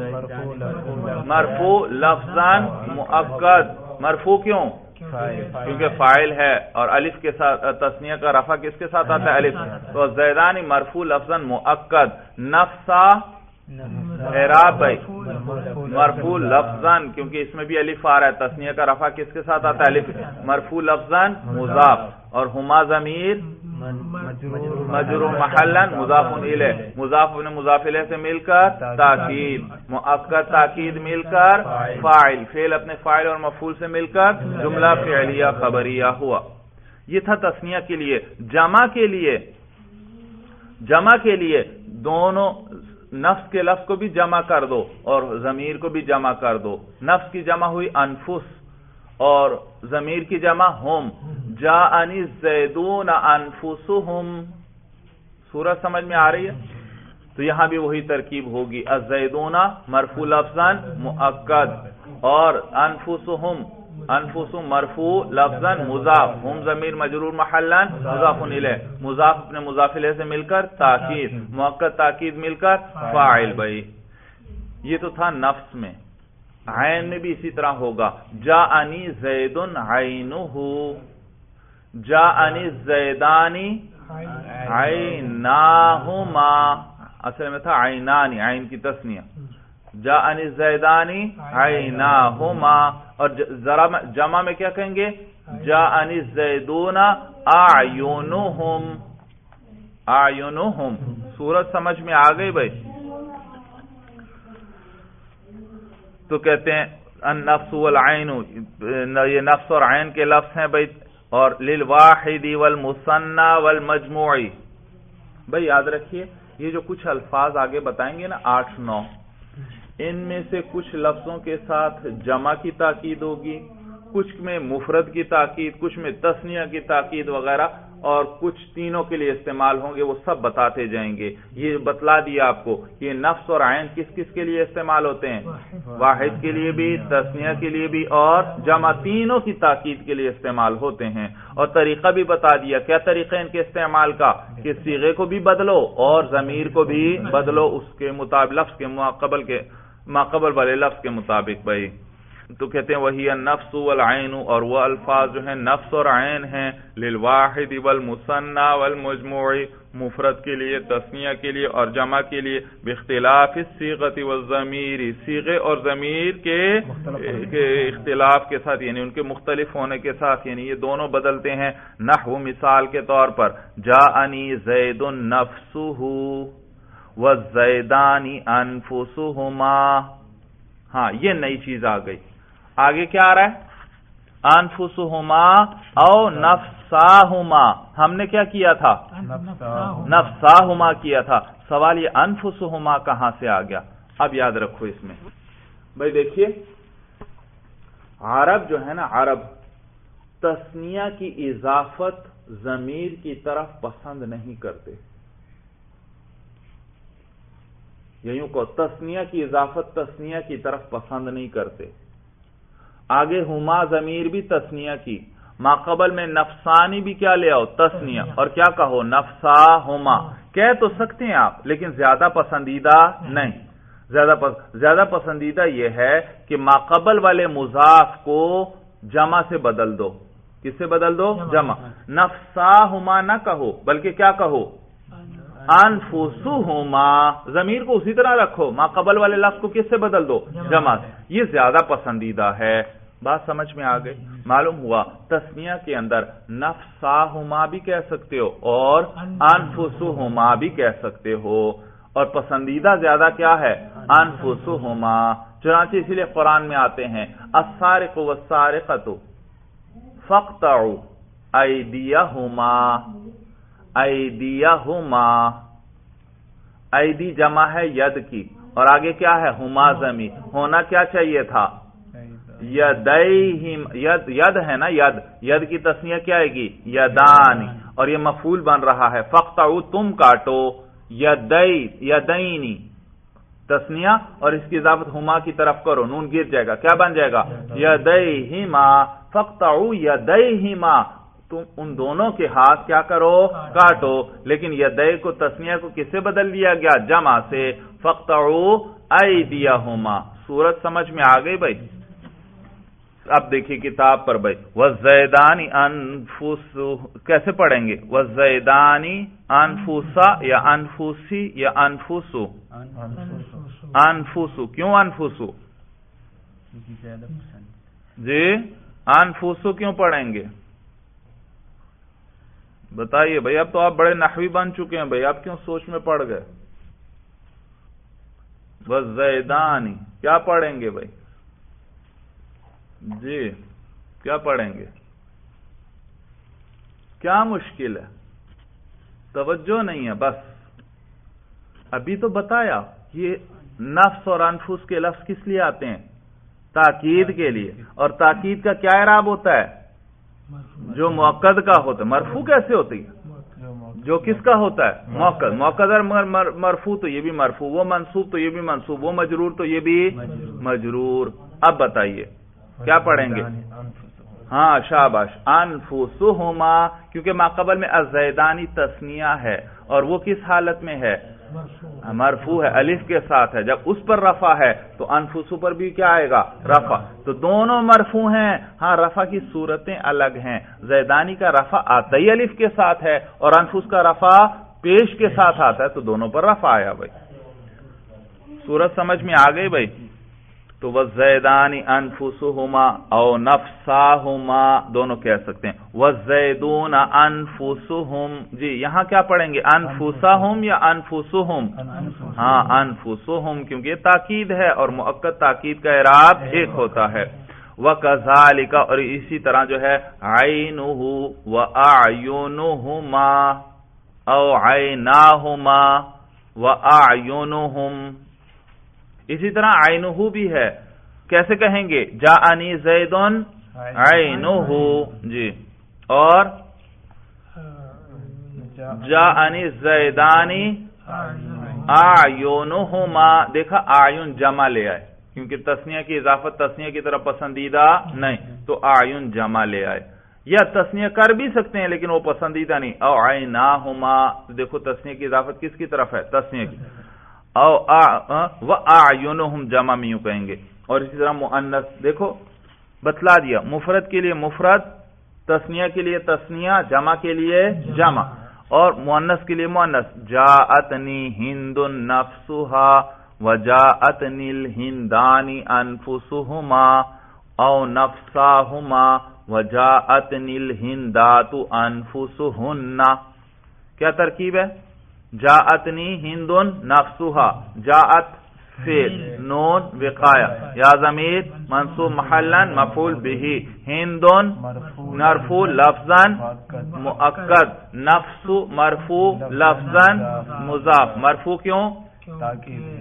مرفوع لفظا مؤکد. مرفوع کیوں؟ کیونکہ فاعل ہے اور الف کے ساتھ، تثنیہ کا رفع کس کے ساتھ آتا ہے؟ الف. تو زیدانی مرفوع لفظا مؤکد. نفسا اعراب بھائی مرفوع لفظا، کیونکہ اس میں بھی الف آ رہا ہے. تثنیہ کا رفع کس کے ساتھ آتا ہے؟ الف. مرفوع لفظا مضاف، اور ہما ضمیر مجرور محلا مضاف الیہ، مضاف نے مضاف الیہ سے مل کر تاکید، مؤکد تاکید مل کر فاعل، فعل اپنے فاعل اور مفعول سے مل کر جملہ فعلیہ خبریہ ہوا. یہ تھا تثنیہ کے لیے. جمع کے لیے، جمع کے لیے دونوں نفس کے لفظ کو بھی جمع کر دو اور ضمیر کو بھی جمع کر دو. نفس کی جمع ہوئی انفس اور ضمیر کی جمع ہم. جاءنی زیدون انفسہم. سورج سمجھ میں آ رہی ہے؟ تو یہاں بھی وہی ترکیب ہوگی، الزیدون مرفوع لفظا مؤکد اور انفسہم، انفسہم مرفوع لفظا مضاف، ہم ضمیر مجرور محلا مضاف الیہ، مضاف اپنے مضاف الیہ سے مل کر تاکید، مؤکد تاکید مل کر فاعل. بھائی یہ تو تھا نفس میں. عین میں بھی اسی طرح ہوگا، جاءنی زید عینہ، جاءنی زیدانی عیناہما. اصل میں تھا عینانی، عین کی تثنیہ. جاءنی زیدانی عیناہما. اور ذرا جمع میں کیا کہیں گے؟ جاءنی زیدون اعینہم، اعینہم. سورج سمجھ میں آ گئی بھائی؟ تو کہتے ہیں النفس والعین، یہ نفس اور عین کے لفظ ہیں بھائی. اور للواحد والمثنى والمجموع. بھائی یاد رکھیے یہ جو کچھ الفاظ آگے بتائیں گے نا، آٹھ نو، ان میں سے کچھ لفظوں کے ساتھ جمع کی تاکید ہوگی، کچھ میں مفرد کی تاکید، کچھ میں تثنیہ کی تاکید وغیرہ، اور کچھ تینوں کے لیے استعمال ہوں گے. وہ سب بتاتے جائیں گے. یہ بتلا دیا آپ کو یہ نفس اور عین کس کس کے لیے استعمال ہوتے ہیں؟ واحد کے لیے بھی، تثنیہ کے لیے بھی اور جمع، تینوں کی تاکید کے لیے استعمال ہوتے ہیں. اور طریقہ بھی بتا دیا. کیا طریقہ ان کے استعمال کا؟ کہ صیغے کو بھی بدلو اور ضمیر کو بھی بدلو اس کے مطابق، لفظ کے ماقبل کے ماقبل والے لفظ کے مطابق. بھائی تو کہتے ہیں وہی النفس والعین، اور وہ الفاظ جو ہیں نفس اور عین ہیں، للواحد والمثنى والمجموع، مفرد کے لیے، تثنیہ کے لیے اور جمع کے لیے، باختلاف الصیغۃ والضمیر، صیغے اور ضمیر کے اختلاف کے ساتھ، یعنی ان کے مختلف ہونے کے ساتھ، یعنی یہ دونوں بدلتے ہیں. نحو مثال کے طور پر جاءنی زید نفسہ والزیدان انفسہما. ہاں یہ نئی چیز آ گئی. آگے کیا آ رہا ہے؟ انفسہما او نفساہما. ہم نے کیا کیا تھا؟ نفساہما کیا تھا. سوال یہ انفسہما کہاں سے آ گیا؟ اب یاد رکھو اس میں بھائی دیکھیے عرب جو ہے نا، عرب تثنیہ کی اضافت ضمیر کی طرف پسند نہیں کرتے. یوں کو تثنیہ کی اضافت تثنیہ کی طرف پسند نہیں کرتے. آگے ہما ضمیر بھی تثنیہ کی، ماقبل میں نفسانی بھی کیا لے آؤ تثنیہ، اور کیا کہو نفسا ہما. کہہ تو سکتے ہیں آپ لیکن زیادہ پسندیدہ نہیں. زیادہ پس... زیادہ پسندیدہ یہ ہے کہ ماقبل والے مضاف کو جمع سے بدل دو. کس سے بدل دو؟ جمع. نفسا ہما نہ کہو بلکہ کیا کہو انفسہما. ضمیر کو اسی طرح رکھو، ماقبل والے لفظ کو کس سے بدل دو؟ جمع سے. یہ زیادہ پسندیدہ ہے. بات سمجھ میں آ گئی؟ معلوم ہوا تسمیہ کے اندر نفساہما بھی کہہ سکتے ہو اور انفسہما بھی کہہ سکتے ہو، اور پسندیدہ زیادہ کیا ہے؟ انفسہما. چنانچہ اسی لیے قرآن میں آتے ہیں السارق والسارقۃ فاقطعوا ایدیہما. ایدیہما، ایدی جمع ہے ید کی، اور آگے کیا ہے؟ ہما ضمیر. ہونا کیا چاہیے تھا؟ یدیہم. ید ید ہے نا، ید ید کی تسنیہ کیا آئے گی؟ یدانی، اور یہ مفعول بن رہا ہے. فاقطعوا تم کاٹو، یدی یدینی تسنیہ، اور اس کی اضافت ہما کی طرف کرو، نون گر جائے گا، کیا بن جائے گا؟ یدیہما. فاقطعوا یدیہما، تم ان دونوں کے ہاتھ کیا کرو؟ کاٹو. لیکن یدی کو تسنیہ کو کس سے بدل دیا گیا؟ جمع سے. فاقطعوا ایدیہما. صورت سمجھ میں آ گئی بھائی؟ اب دیکھیے کتاب پر بھائی وَالزَّيْدَانِ أَنفُسُ کیسے پڑھیں گے؟ وَالزَّيْدَانِ أَنفُسَ یا انفوسی یا انفسو؟ انفسو. کیوں انفسو؟ جی انفسو کیوں پڑھیں گے بتائیے بھائی؟ اب تو آپ بڑے نحوی بن چکے ہیں بھائی، آپ کیوں سوچ میں پڑ گئے؟ وَالزَّيْدَانِ کیا پڑھیں گے بھائی؟ جی کیا پڑھیں گے؟ کیا مشکل ہے؟ توجہ نہیں ہے بس. ابھی تو بتایا یہ نفس اور انفس کے لفظ کس لیے آتے ہیں؟ تاکید کے لیے. اور تاکید کا کیا اعراب ہوتا ہے؟ جو مؤکد کا ہوتا ہے. مرفوع کیسے ہوتی ہے؟ جو کس کا ہوتا ہے؟ مؤکد. مؤکد اور مرفوع تو یہ بھی مرفوع، وہ منصوب تو یہ بھی منصوب، وہ مجرور تو یہ بھی مجرور. اب بتائیے کیا پڑھیں گے؟ ہاں شاباش. انفسہما، کیونکہ ماقبل میں الزیدانی تثنیہ ہے اور وہ کس حالت میں ہے؟ مرفوع ہے، الف کے ساتھ ہے. جب اس پر رفع ہے تو انفسو پر بھی کیا آئے گا؟ رفع. تو دونوں مرفوع ہیں. ہاں رفع کی صورتیں الگ ہیں. زیدانی کا رفع آتا ہی الف کے ساتھ ہے اور انفس کا رفع پیش کے ساتھ آتا ہے، تو دونوں پر رفع آیا بھائی. صورت سمجھ میں آ گئی بھائی؟ تو وَالزَّيْدَانِ أَنفُسُهُمَا او نَفْسَاهُمَا دونوں کہہ سکتے ہیں. وَالزَّيْدُونَ أَنفُسُهُمْ. جی یہاں کیا پڑھیں گے؟ انفسہم یا انفسہم؟ ہاں انفسہم، کیونکہ یہ تاکید ہے اور مؤکد تاکید کا اعراب ایک ہوتا ہے. وَكَذَلِكَ اور اسی طرح جو ہے عَيْنُهُ وَأَعْيُنُهُمَا او عَيْنَاهُمَا وَأَعْيُنُهُمْ. اسی طرح عینہ بھی ہے. کیسے کہیں گے؟ جاءنی زیدن عینہ. جی اور جاءنی زیدانی اعینہما. دیکھا اعین جمع لے آئے کیونکہ تثنیہ کی اضافت تثنیہ کی طرف پسندیدہ نہیں، تو اعین جمع لے آئے. یا تثنیہ کر بھی سکتے ہیں لیکن وہ پسندیدہ نہیں. او عیناہما، دیکھو تثنیہ کی اضافت کس کی طرف ہے؟ تثنیہ کی. او وَأَعْيُنُهُمْ جمع میں یوں کہیں گے. اور اسی طرح مؤنث دیکھو بتلا دیا، مفرد کے لیے مفرد، تثنیہ کے لیے تثنیہ، جمع کے لیے جمع، اور مؤنث کے لیے مؤنث. جاءتنی ہند نفسها وجاءتنی الہندان انفسهما او نفساهما وجاءتنی الہندات انفسهن. کیا ترکیب ہے؟ جاءتنی ہندن نفسها، جاءت فعل، نون وقایا، یا ضمیر منصوب محلا مفعول به، ہندن مرفوع لفظا مؤکد، نفس مرفوع لفظا مضاف. مرفوع کیوں؟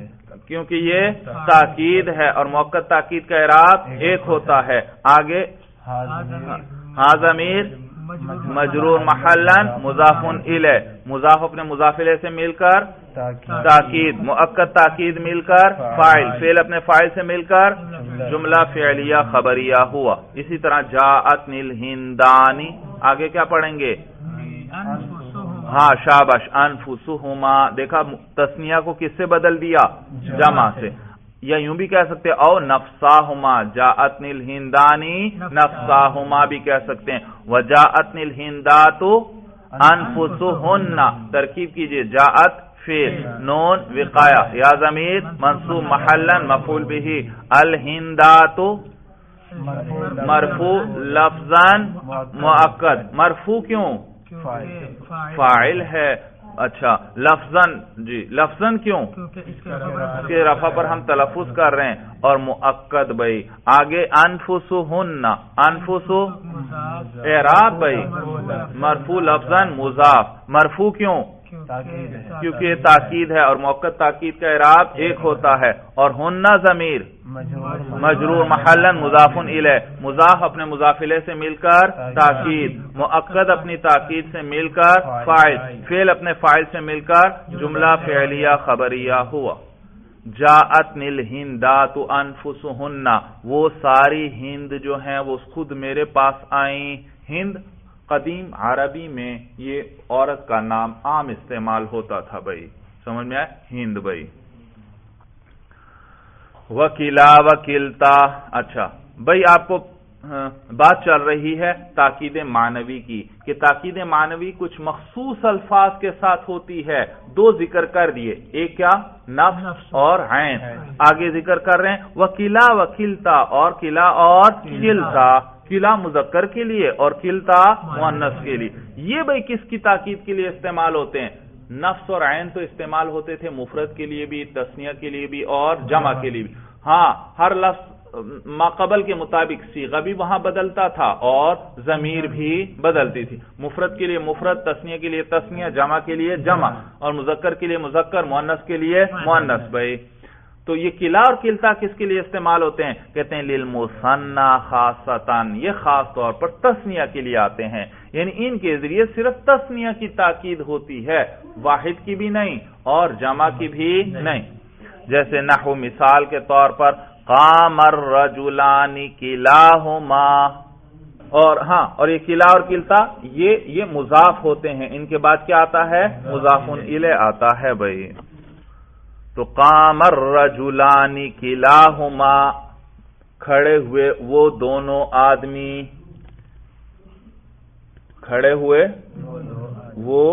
کیونکہ یہ تاکید ہے اور مؤکد تاکید کا اعراب ایک ہوتا ہے. آگے ہاں ضمیر مجرور محلن مضاف الیہ، مضاف اپنے مضاف الیہ سے مل کر تاکید، مؤکد تاکید مل کر فاعل، فعل اپنے فاعل سے مل کر جملہ فعلیہ خبریہ ہوا. اسی طرح جاءتنی الہندانی، آگے کیا پڑھیں گے؟ ہاں شابش، انفسہما، دیکھا تثنیہ کو کس سے بدل دیا؟ جمع سے. یا یوں بھی کہہ سکتے او نفساہما، جاءتنی الہندانی نفساہما بھی کہہ سکتے ہیں. وجاءتنی الہندات انفسہن، ترکیب کیجئے، جاءت فعل، نون وقایا، یا ضمیر منصوب محلن مفعول بہ، الہندات مرفوع لفظاً مؤکد. مرفوع کیوں؟ فاعل ہے. اچھا لفظاً، جی لفظاً کیوں؟ اس کے رفع پر ہم تلفظ کر رہے ہیں. اور مؤکد بھائی. آگے انفسہن، انفس اعراب بھائی مرفوع لفظاً مضاف. مرفوع کیوں؟ کیونکہ یہ تاکید ہے اور مؤکد تاکید کا اعراب ایک ہوتا ہے. اور ہن ضمیر مجرور محلن مضاف الیہ، مضاف اپنے مضاف الیہ سے مل کر تاکید، مؤکد اپنی تاکید سے مل کر فاعل، فعل اپنے فاعل سے مل کر جملہ فعلیہ خبریہ ہوا. جاءتنی الہندات انفسہن، وہ ساری ہند جو ہیں وہ خود میرے پاس آئیں. ہند قدیم عربی میں یہ عورت کا نام عام استعمال ہوتا تھا بھائی، سمجھ میں آئے؟ ہند بھائی. وکیلا وکیلتا. اچھا بھائی آپ کو بات چل رہی ہے تاکید معنوی کی کہ تاکید معنوی کچھ مخصوص الفاظ کے ساتھ ہوتی ہے. دو ذکر کر دیے، ایک کیا؟ نفس اور عین. آگے ذکر کر رہے ہیں وکیلا وکیلتا، اور کلا اور کلتا، کلا مذکر کے لیے اور کلتا مؤنث کے لیے. یہ بھائی کس کی تاکید کے لیے استعمال ہوتے ہیں؟ نفس اور عین تو استعمال ہوتے تھے مفرد کے لیے بھی، تثنیہ کے لیے بھی اور جمع کے لیے بھی. ہاں ہر لفظ ماقبل کے مطابق صیغہ بھی وہاں بدلتا تھا اور ضمیر بھی بدلتی تھی. مفرد کے لیے مفرد، تثنیہ کے لیے تثنیہ، جمع کے لیے جمع، اور مذکر کے لیے مذکر، مؤنث کے لیے مؤنث. بھائی تو یہ کلا اور کلتا کس کے لیے استعمال ہوتے ہیں؟ کہتے ہیں للمثنى خاصتاً، یہ خاص طور پر تثنیہ کے لیے آتے ہیں. یعنی ان کے ذریعے صرف تثنیہ کی تاکید ہوتی ہے، واحد کی بھی نہیں اور جمع کی بھی نہیں. جیسے نحو مثال کے طور پر قام الرجلان کلاہما. اور ہاں اور یہ کلا اور کلتا یہ یہ مضاف ہوتے ہیں، ان کے بعد کیا آتا ہے؟ مضاف الیہ آتا ہے بھائی. تو قام الرجلان کلاہما، کھڑے ہوئے وہ دونوں آدمی، کھڑے ہوئے وہ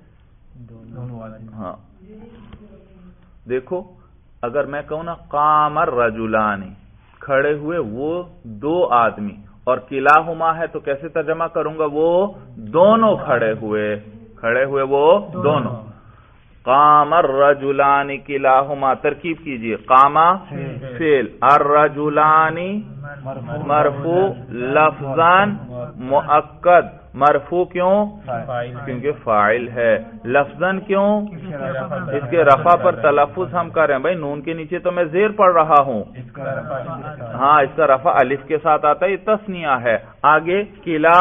ہاں دیکھو اگر میں کہوں نا قام الرجلان، کھڑے ہوئے وہ دو آدمی، اور کلاہما ہے تو کیسے ترجمہ کروں گا؟ وہ دونوں کھڑے ہوئے، کھڑے ہوئے وہ دونوں. قام الرجلان کلاہما، ترکیب کیجئے، قام فعل، الرجلان مرفوع لفظاً مؤکد. مرفوع کیوں؟ کیونکہ فاعل ہے. لفظاً کیوں؟ اس کے رفع پر تلفظ ہم کر رہے ہیں. بھائی نون کے نیچے تو میں زیر پڑھ رہا ہوں، ہاں اس کا رفع الف کے ساتھ آتا ہے، یہ تثنیہ ہے. آگے کلا،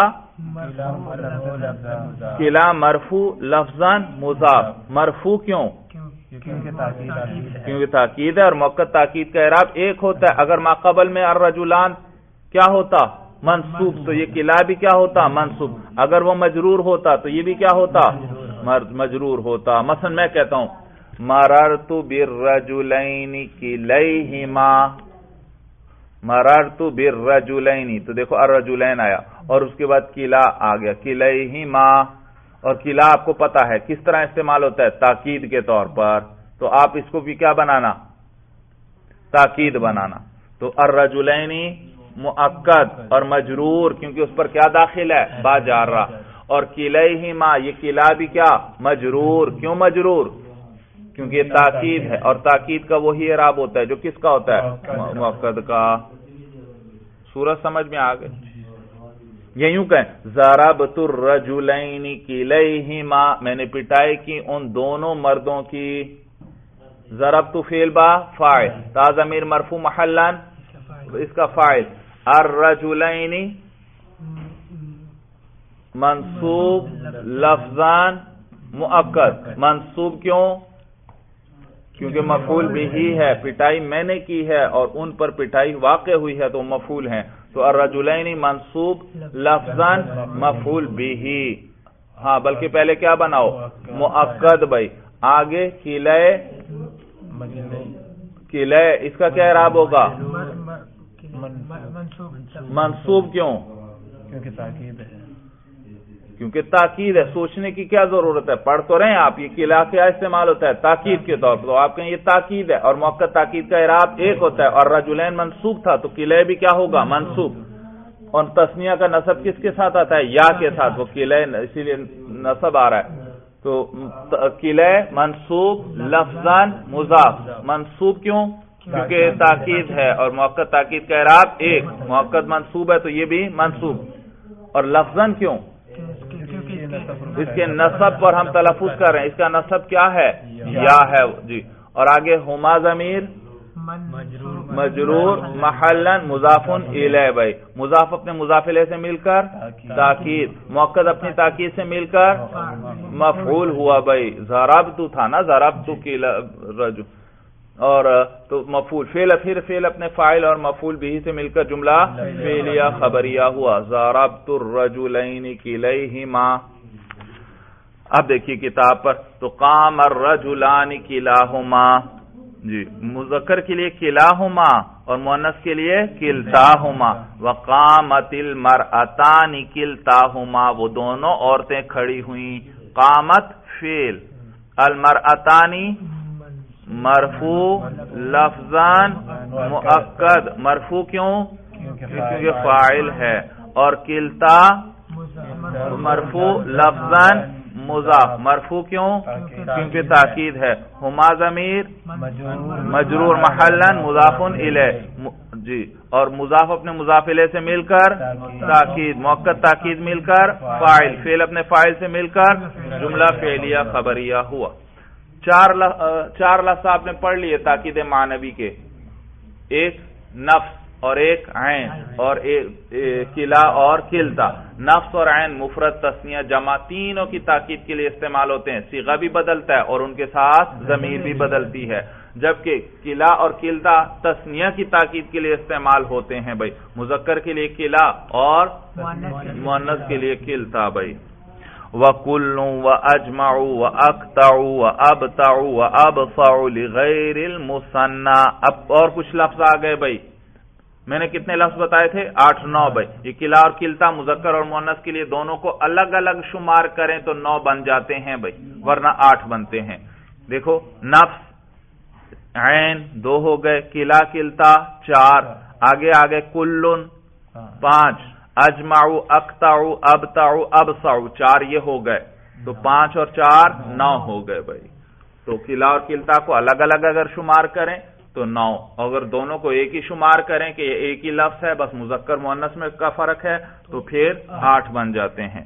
کلا مرفوع لفظاً مضاف. مرفوع کیوں؟ کیونکہ تاکید ہے اور مؤکد تاکید کا اعراب ایک ہوتا ہے. اگر ماقبل میں الرجلان کیا ہوتا؟ منصوب، تو یہ کلا بھی کیا ہوتا؟ منصوب. اگر وہ مجرور ہوتا تو یہ بھی کیا ہوتا؟ مجرور ہوتا. مثلا میں کہتا ہوں مررت بالرجلین کلیہما، مررت بالرجلین، تو دیکھو الرجلین آیا اور اس کے بعد کلا آ گیا، کلیہما. اور کلا آپ کو پتا ہے کس طرح استعمال ہوتا ہے؟ تاکید کے طور پر. تو آپ اس کو بھی کیا بنانا؟ تاکید بنانا. تو الرجلین مؤکد اور مجرور، کیونکہ اس پر کیا داخل ہے؟ با جارہ. اور کلیہما، یہ کلا بھی کیا؟ مجرور. کیوں مجرور؟ کیونکہ یہ تاکید ہے اور تاکید کا وہی اعراب ہوتا ہے جو کس کا ہوتا ہے؟ مؤکد کا. سورج سمجھ میں آ گئی؟ یہ یوں کہیں ضربت الرجلین کلیہما، میں نے پٹائی کی ان دونوں مردوں کی. ضربت فعل با فاعل، تا ضمیر مرفوع محلن اس کا فاعل، الرجلین منصوب لفظان مؤکد، منصوب کیوں؟ کیونکہ مفعول بھی ہے، پٹائی میں نے کی ہے اور ان پر پٹائی واقع ہوئی ہے تو مفعول ہیں، تو الرجلین منصوب لفظان مفعول بھی، ہاں بلکہ پہلے کیا بناؤ مؤکد بھائی، آگے کلے کلے اس کا کیا اعراب ہوگا؟ منصوب کیوں؟ کیونکہ تاکید ہے، کیونکہ تاکید ہے، سوچنے کی کیا ضرورت ہے، پڑھ تو رہے ہیں آپ، یہ قلعہ کیا استعمال ہوتا ہے تاکید کے طور پر، تو آپ کہیں یہ تاکید ہے اور موقع تاکید کا اعراب ایک ہوتا ہے، اور رجلین منصوب تھا تو قلعہ بھی کیا ہوگا منصوب، اور تسنیہ کا نصب کس کے ساتھ آتا ہے؟ یا کے ساتھ، وہ قلعہ اسی لیے نصب آ رہا ہے، تو قلعہ منصوب لفظان مضاف، منصوب کیوں؟ کیونکہ تاکید ہے اور موقع تاکید کا اعراب ایک، موقع منصوب ہے تو یہ بھی منصوب، اور لفظاً کیوں؟ اس کے نصب پر ہم تلفظ کر رہے ہیں، اس کا نصب کیا ہے؟ یا ہے جی، اور آگے ہما ضمیر مجرور محلن مضاف الیہ بھائی، مضاف اپنے مضاف الیہ سے مل کر تاکید، موقع اپنی تاکید سے مل کر مفعول ہوا بھائی، ضربت تھا نا، ضربت کی رجل، اور تو مفعول، فعل پھر فعل اپنے فاعل اور مفعول بھی سے مل کر جملہ فعلیہ خبریہ ہوا، ضربت الرجلین کلیہما۔ اب دیکھیے کتاب پر، تو قام الرجلان کلاہما، جی مذکر کے لیے کلاہما اور مؤنث کے لیے کلتاہما، وقامت المرأتان کلتاہما، وہ دونوں عورتیں کھڑی ہوئیں، قامت فعل، المرأتانی مرفوع لفظان مؤکد، مرفوع کیوں؟ کیونکہ فاعل ہے، اور کلتا مرفوع لفظان مضاف، مرفوع کیوں؟ کیونکہ تاکید ہے، ہما ضمیر مجرور محلن مضاف الیہ، جی اور مضاف اپنے مضاف الیہ سے مل کر تاکید، موقع تاکید مل کر فاعل، فعل اپنے فاعل سے مل کر جملہ فعلیہ خبریہ ہوا۔ چار چار لفظ آپ نے پڑھ لیے تاکید معنوی کے، ایک نفس اور ایک عین اور ایک کلا اور کلتا۔ نفس اور عین مفرد تثنیہ جمع تینوں کی تاکید کے لیے استعمال ہوتے ہیں، صیغہ بھی بدلتا ہے اور ان کے ساتھ ضمیر بھی بدلتی ہے، جبکہ کلا اور کلتا تثنیہ کی تاکید کے لیے استعمال ہوتے ہیں بھائی، مذکر کے لیے کلا اور مؤنث کے لیے کلتا بھائی۔ وَكُلٌّ وَأَجْمَعُ وَأَقْطَعُ وَأَبْطَعُ وَأَبْصَعُ لِغَيْرِ الْمُثَنَّى۔ اب اور کچھ لفظ آ گئے بھائی، میں نے کتنے لفظ بتائے تھے؟ آٹھ نو بھائی، یہ کلا اور کلتا مذکر اور مؤنث کے لیے دونوں کو الگ الگ شمار کریں تو نو بن جاتے ہیں بھائی، ورنہ آٹھ بنتے ہیں۔ دیکھو نفس عین دو ہو گئے، کلا کلتا چار، آگے آگے کلن پانچ، اجمعو اقطعو ابطعو ابصعو چار، یہ ہو گئے، تو پانچ اور چار نو ہو گئے بھائی۔ تو کلا اور کلتا کو الگ الگ اگر شمار کریں تو نو، اگر دونوں کو ایک ہی شمار کریں کہ یہ ایک ہی لفظ ہے، بس مذکر مؤنث میں کا فرق ہے، تو پھر آٹھ بن جاتے ہیں۔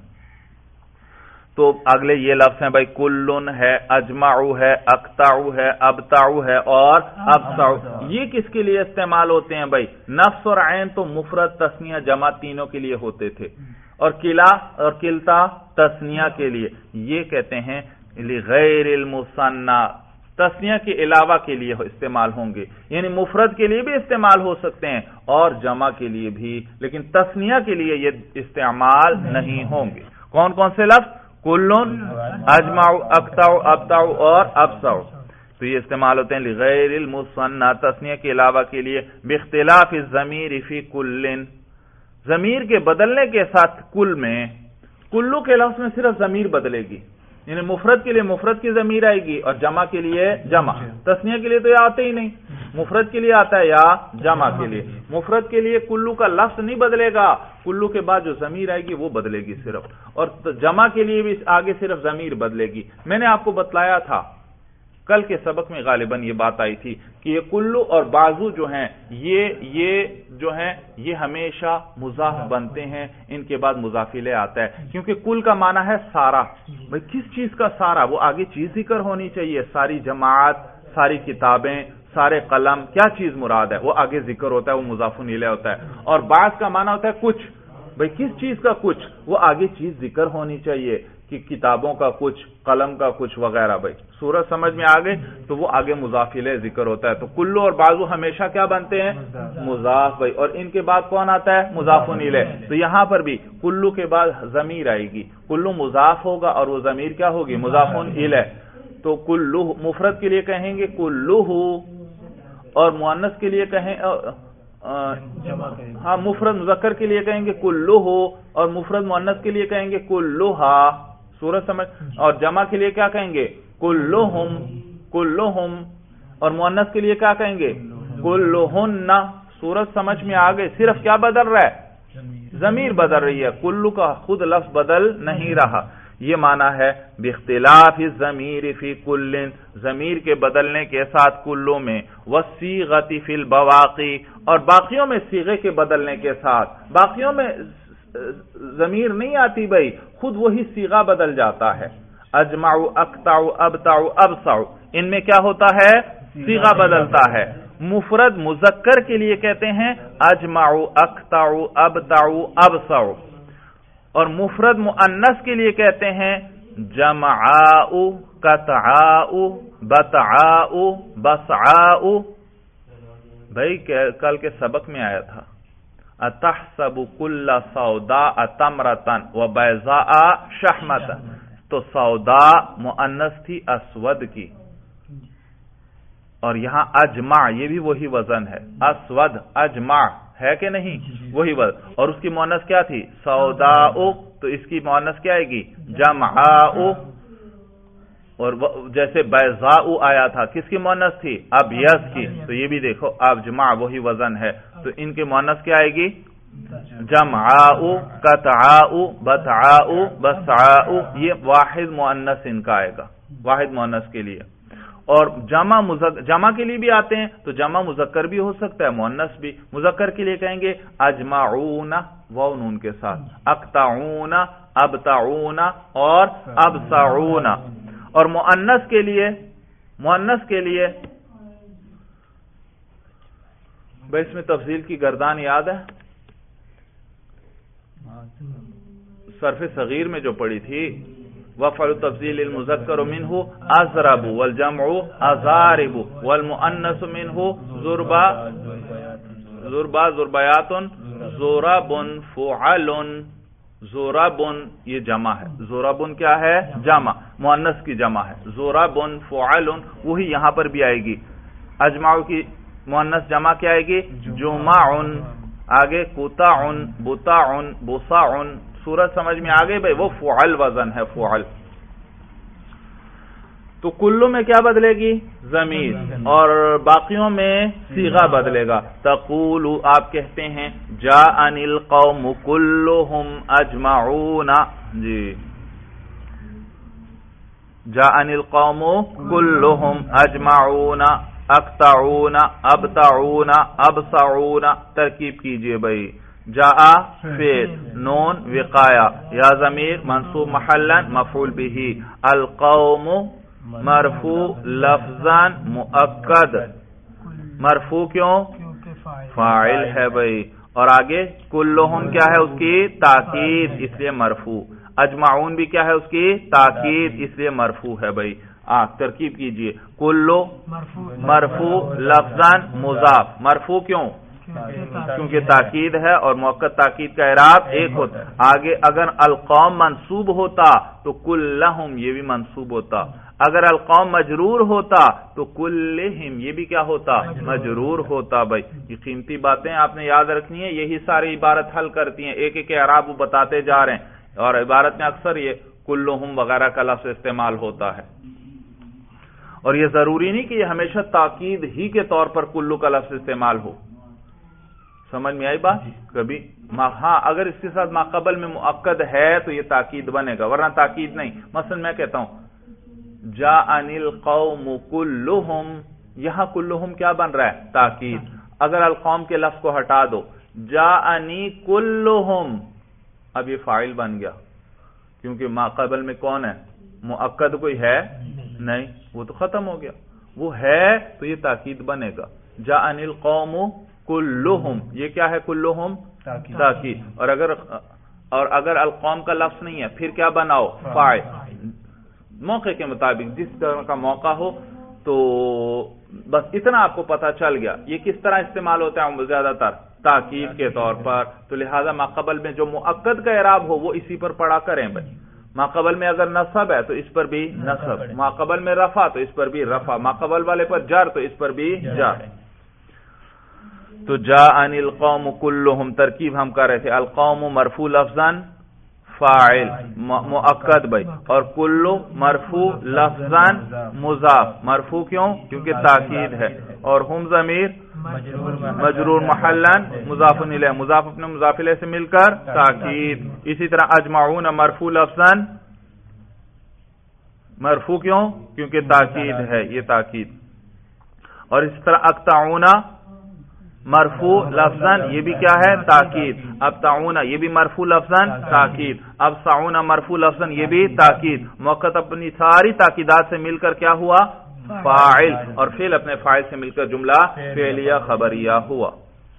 تو اگلے یہ لفظ ہیں بھائی، کلن ہے، اجمعو ہے، اقطعو ہے، ابطعو ہے اور ابصعو، یہ کس کے لیے استعمال ہوتے ہیں بھائی؟ نفس اور عین تو مفرد تثنیہ جمع تینوں کے لیے ہوتے تھے، اور کلا اور کلتا تثنیہ کے لیے، یہ کہتے ہیں لغیر المثنى، تثنیہ کے علاوہ کے لیے استعمال ہوں گے، یعنی مفرد کے لیے بھی استعمال ہو سکتے ہیں اور جمع کے لیے بھی، لیکن تثنیہ کے لیے یہ استعمال نہیں ہوں گے۔ کون کون سے لفظ؟ کلن، اجمعو، اقطعو، ابطعو اور ابصعو، تو یہ استعمال ہوتے ہیں لغیر المثنى، تثنیہ کے علاوہ کے لیے، باختلاف الضمیر فی کلن، ضمیر کے بدلنے کے ساتھ کل میں، کلو کے لفظ میں صرف ضمیر بدلے گی، یعنی مفرد کے لیے مفرد کی ضمیر آئے گی اور جمع کے لیے جمع، تثنیہ کے لیے تو یہ آتے ہی نہیں، مفرد کے لیے آتا ہے یا جمع کے لیے، مفرد کے لیے کلو کا لفظ نہیں بدلے گا، کلو کے بعد جو ضمیر آئے گی وہ بدلے گی صرف، اور جمع کے لیے بھی آگے صرف ضمیر بدلے گی۔ میں نے آپ کو بتلایا تھا کل کے سبق میں غالباً یہ بات آئی تھی کہ یہ کلو اور بازو جو ہیں یہ یہ جو ہیں یہ ہمیشہ مضاف بنتے ہیں، ان کے بعد مضاف الیہ آتا ہے، کیونکہ کل کا معنی ہے سارا، بھئی کس چیز کا سارا؟ وہ آگے چیز ذکر ہونی چاہیے، ساری جماعت، ساری کتابیں، سارے قلم، کیا چیز مراد ہے؟ وہ آگے ذکر ہوتا ہے، وہ مضاف الیہ ہوتا ہے. اور بعض کا معنی ہوتا ہے کچھ. بھئی کس چیز کا کچھ؟ وہ آگے چیز ذکر ہونی چاہیے کہ کتابوں کا کچھ، قلم کا کچھ وغیرہ. بھئی سورج سمجھ میں آ گئی تو وہ آگے مضاف الیہ ذکر ہوتا ہے. تو کلو اور بعضو ہمیشہ کیا بنتے ہیں؟ مضاف. بھئی اور ان کے بعد کون آتا ہے؟ مضاف الیہ. تو یہاں پر بھی کلو کے بعد ضمیر آئے گی. کلو مضاف ہوگا اور وہ ضمیر کیا ہوگی؟ مضاف الیہ. تو کلو مفرد کے لیے کہیں گے کلو، اور مؤنث کے لیے کہیں ہاں مفرد مذکر کے لیے کہیں گے کلو ہو، اور مفرد مؤنث کے لیے کہیں گے کلوہا. سورج سمجھ. اور جمع کے لیے کیا کہیں گے؟ کلوہم کلوہم. اور مؤنث کے لیے کیا کہیں گے؟ کلوہن. سورج سمجھ میں آ گئے. صرف کیا بدل رہا ہے؟ ضمیر بدل رہی ہے، کلو کا خود لفظ بدل نہیں رہا. یہ معنی ہے باختلاف الضمیر فی کل، ضمیر کے بدلنے کے ساتھ کلو میں، والصیغۃ فی البواقی، اور باقیوں میں صیغے کے بدلنے کے ساتھ. باقیوں میں ضمیر نہیں آتی بھائی، خود وہی صیغہ بدل جاتا ہے. اجمع، اقطع، ابتع، ابصع، ان میں کیا ہوتا ہے؟ صیغہ بدلتا ہے. مفرد مذکر کے لیے کہتے ہیں اجمع، اقطع، ابتع، ابصع، اور مفرد مؤنث کے لیے کہتے ہیں جمعاء، قطعاء، بتعاء، بسعاء. بھائی کل کے سبق میں آیا تھا اتحسب کل سوداء تمرۃ وبیضاء شحمۃ، تو سوداء مؤنث تھی اسود کی، اور یہاں اجمع یہ بھی وہی وزن ہے. اسود اجمع ہے کہ نہیں؟ وہی وزن. اور اس کی مؤنث کیا تھی؟ سوداء. تو اس کی مؤنث کیا آئے گی؟ جمعاء. اور جیسے بیضاء آیا تھا، کس کی مؤنث تھی؟ ابیض کی. تو یہ بھی دیکھو اجمع وہی وزن ہے، تو ان کی مؤنث کیا آئے گی؟ جمعاء، قطعاء، بتعاء، بسعاء. یہ واحد مؤنث ان کا آئے گا، واحد مؤنث کے لیے. اور جمع مذکر، جمع کے لیے بھی آتے ہیں، تو جمع مذکر بھی ہو سکتا ہے، مؤنث بھی. مذکر کے لیے کہیں گے اجمعون، واو نون کے ساتھ، اقطعون، ابتعون، اور ابصعون. اور مؤنث کے لیے، مؤنث کے لیے بھائی اس میں تفضیل کی گردان یاد ہے؟ صرف صغیر میں جو پڑھی تھی، وفعل تفضیل المذکر منہ اضرب والجمع ازارب والمؤنث منہ ضربا ضربا ضربیات ضرب فعل. ضرب یہ جمع ہے، ضرب کیا ہے؟ جمع، مؤنث کی جمع ہے. ضرب فعل وہی یہاں پر بھی آئے گی. اجمع کی مؤنث جمع کیا آئے گی؟ جمع. آگے قطع، بطع، بصع. سورج سمجھ میں آگے بھائی، وہ فعل وزن ہے، فعل. تو کلو میں کیا بدلے گی؟ ضمیر. اور باقیوں میں صیغہ بدلے گا. تقول آپ کہتے ہیں جاءنی القوم کلهم اجمعون. جی جاءنی القوم کلهم اجمعون، اقطعون، ابتعون، ابصعون. ترکیب کیجئے بھائی. جاء فعل، نون وقایا، یا ضمیر منصوب محلا مفعول به. القوم مرفوع لفظا مؤکد. مرفوع کیوں؟ فاعل ہے بھائی. اور آگے کلہم کیا ہے؟ اس کی تاکید، اس لیے مرفوع. اجمعون بھی کیا ہے؟ اس کی تاکید، اس لیے مرفوع ہے بھائی. آ ترکیب کیجئے. کلو مرفوع لفظا مضاف. مرفوع کیوں؟ کیونکہ تاکید ہے، اور مؤکد تاکید کا اعراب ایک ہوتا ہے. آگے اگر القوم منصوب ہوتا تو کلہم یہ بھی منصوب ہوتا. اگر القوم مجرور ہوتا تو کلہم یہ بھی کیا ہوتا؟ مجرور ہوتا. بھائی یہ قیمتی باتیں آپ نے یاد رکھنی ہے، یہی ساری عبارت حل کرتی ہیں. ایک ایک اعراب وہ بتاتے جا رہے ہیں، اور عبارت میں اکثر یہ کلہم وغیرہ کا لفظ استعمال ہوتا ہے. اور یہ ضروری نہیں کہ یہ ہمیشہ تاکید ہی کے طور پر کلو کا لفظ استعمال ہو. سمجھ میں آئی بات؟ کبھی ہاں اگر اس کے ساتھ ماقبل میں مؤکد ہے تو یہ تاکید بنے گا، ورنہ تاکید نہیں. مثلا میں کہتا ہوں جاءنی القوم کلہم، یہاں کلہم کیا بن رہا ہے؟ تاکید. اگر القوم کے لفظ کو ہٹا دو، جاءنی کلہم، اب یہ فاعل بن گیا، کیونکہ ماقبل میں کون ہے؟ مؤکد کوئی ہے نہیں، وہ تو ختم ہو گیا. وہ ہے تو یہ تاکید بنے گا. جاءنی القوم کلہم، یہ کیا ہے کلہم؟ تاکید. اور اگر اور اگر القوم کا لفظ نہیں ہے پھر کیا بناؤ؟ فاعل. موقع کے مطابق جس طرح کا موقع ہو. تو بس اتنا آپ کو پتا چل گیا یہ کس طرح استعمال ہوتا ہے زیادہ تر تاکید کے طور پر. تو لہذا ماقبل میں جو مؤکد کا اعراب ہو وہ اسی پر پڑا کریں بھائی. ماقبل میں اگر نصب ہے تو اس پر بھی نصب، ماقبل میں رفع تو اس پر بھی رفع، ماقبل والے پر جر تو اس پر بھی جر. تو جاءنی القوم کلہم ترکیب ہم کر رہے تھے. القوم مرفوع لفظاً فاعل مؤکد بھائی، اور کلو مرفوع لفظاً مضاف. مرفوع کیوں؟ کیونکہ تاکید ہے. اور ہم ضمیر مجرور محلاً مضاف الیہ، مضاف اپنے مضاف الیہ سے مل کر تاکید. اسی طرح اجمعون مرفوع لفظاً مرفوع کیوں؟ کیونکہ تاکید ہے، یہ تاکید. اور اسی طرح اقطعون مرفوع لفظاً یہ بھی کیا ہے؟ تاکید. اب تعون یہ بھی مرفوع لفظاً تاکید. اب سعون مرفوع لفظاً یہ بھی تاکید. موقع اپنی ساری تاکیدات سے مل کر کیا ہوا؟ فاعل. اور فعل اپنے فاعل سے مل کر جملہ فعلیہ خبریہ ہوا.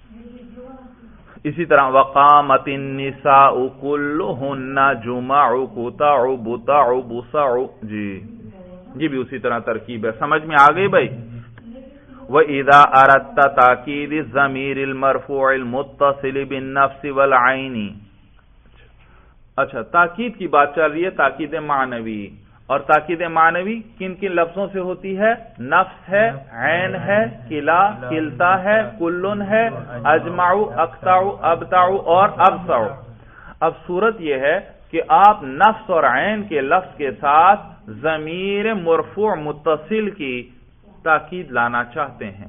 اسی طرح وقامت النساء کلہن جمع قطع بطع بصع. جی یہ بھی اسی طرح ترکیب ہے. سمجھ میں آ گئی بھائی؟ وَإِذَا أَرَدْتَ تَأْكِيدِ الضَّمِيرِ الْمَرْفُوعِ الْمُتَّصِلِ بِالنَّفْسِ وَالْعَيْنِ. اچھا تاکید کی بات چل رہی ہے، تاکید معنوی. اور تاکید معنوی کن کن لفظوں سے ہوتی ہے؟ نفس ہے، عین ہے، کلا کلتا ہے، کلن ہے، اجمع، اقطع، ابتع اور ابصع. اب صورت یہ ہے کہ آپ نفس اور عین کے لفظ کے ساتھ ضمیر مرفوع متصل کی تاکید لانا چاہتے ہیں.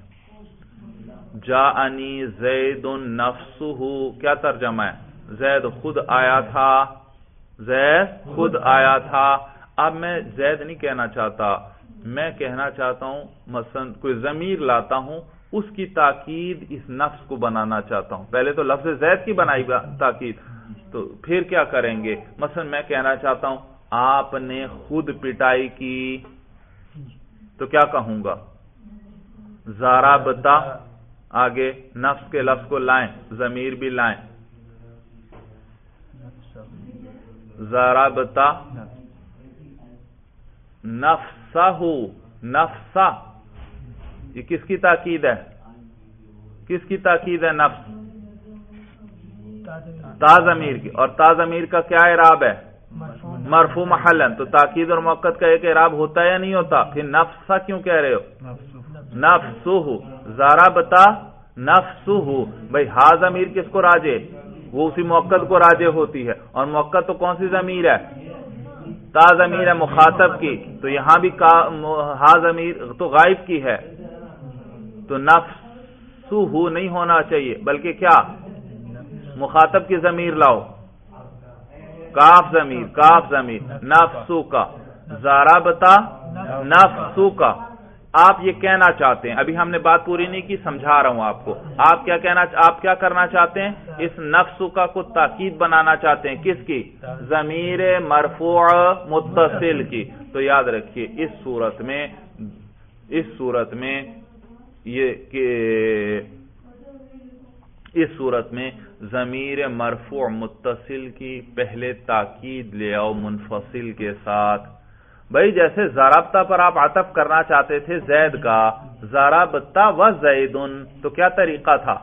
جاءنی زید نفسہ، کیا ترجمہ ہے؟ زید خود آیا تھا، زید خود آیا تھا. اب میں زید نہیں کہنا چاہتا، میں کہنا چاہتا ہوں مثلا کوئی ضمیر لاتا ہوں، اس کی تاکید اس نفس کو بنانا چاہتا ہوں. پہلے تو لفظ زید کی بنائی تاکید، تو پھر کیا کریں گے؟ مثلا میں کہنا چاہتا ہوں آپ نے خود پٹائی کی، تو کیا کہوں گا؟ ضربتا. آگے نفس کے لفظ کو لائیں، ضمیر بھی لائیں. ضربتا نفسہ، نفسہ یہ کس کی تاکید ہے؟ کس کی تاکید ہے؟ نفس، تا ضمیر کی. اور تا ضمیر کا کیا اعراب ہے؟ مرفوع محلاً. تو تاکید اور مؤکد کا ایک اعراب ہوتا ہے یا نہیں ہوتا؟ پھر نفسہ کیوں کہہ رہے ہو؟ نفسہ. ضربتا نفسہ. بھائی ہا ضمیر کس کو راجے؟ وہ اسی مؤکد کو راجے ہوتی ہے. اور مؤکد تو کون سی ضمیر ہے؟ تا ضمیر ہے مخاطب کی. تو یہاں بھی ہا ضمیر تو غائب کی ہے، تو نفسہ نہیں ہونا چاہیے، بلکہ کیا؟ مخاطب کی ضمیر لاؤ، کاف ضمیر، کاف ضمیر. نفسو کا، ضربتا نفسو کا. آپ یہ کہنا چاہتے ہیں، ابھی ہم نے بات پوری نہیں کی، سمجھا رہا ہوں آپ کو. آپ کیا کہنا آپ کیا کرنا چاہتے ہیں؟ اس نفسو کا کو تاکید بنانا چاہتے ہیں. کس کی؟ ضمیر مرفوع متصل کی. تو یاد رکھیے اس صورت میں اس صورت میں یہ کہ اس صورت میں ضمیر مرفوع متصل کی پہلے تاکید لے آؤ منفصل کے ساتھ. بھائی جیسے ضربتا پر آپ عطف کرنا چاہتے تھے زید کا، ضربتا و زیدن، تو کیا طریقہ تھا؟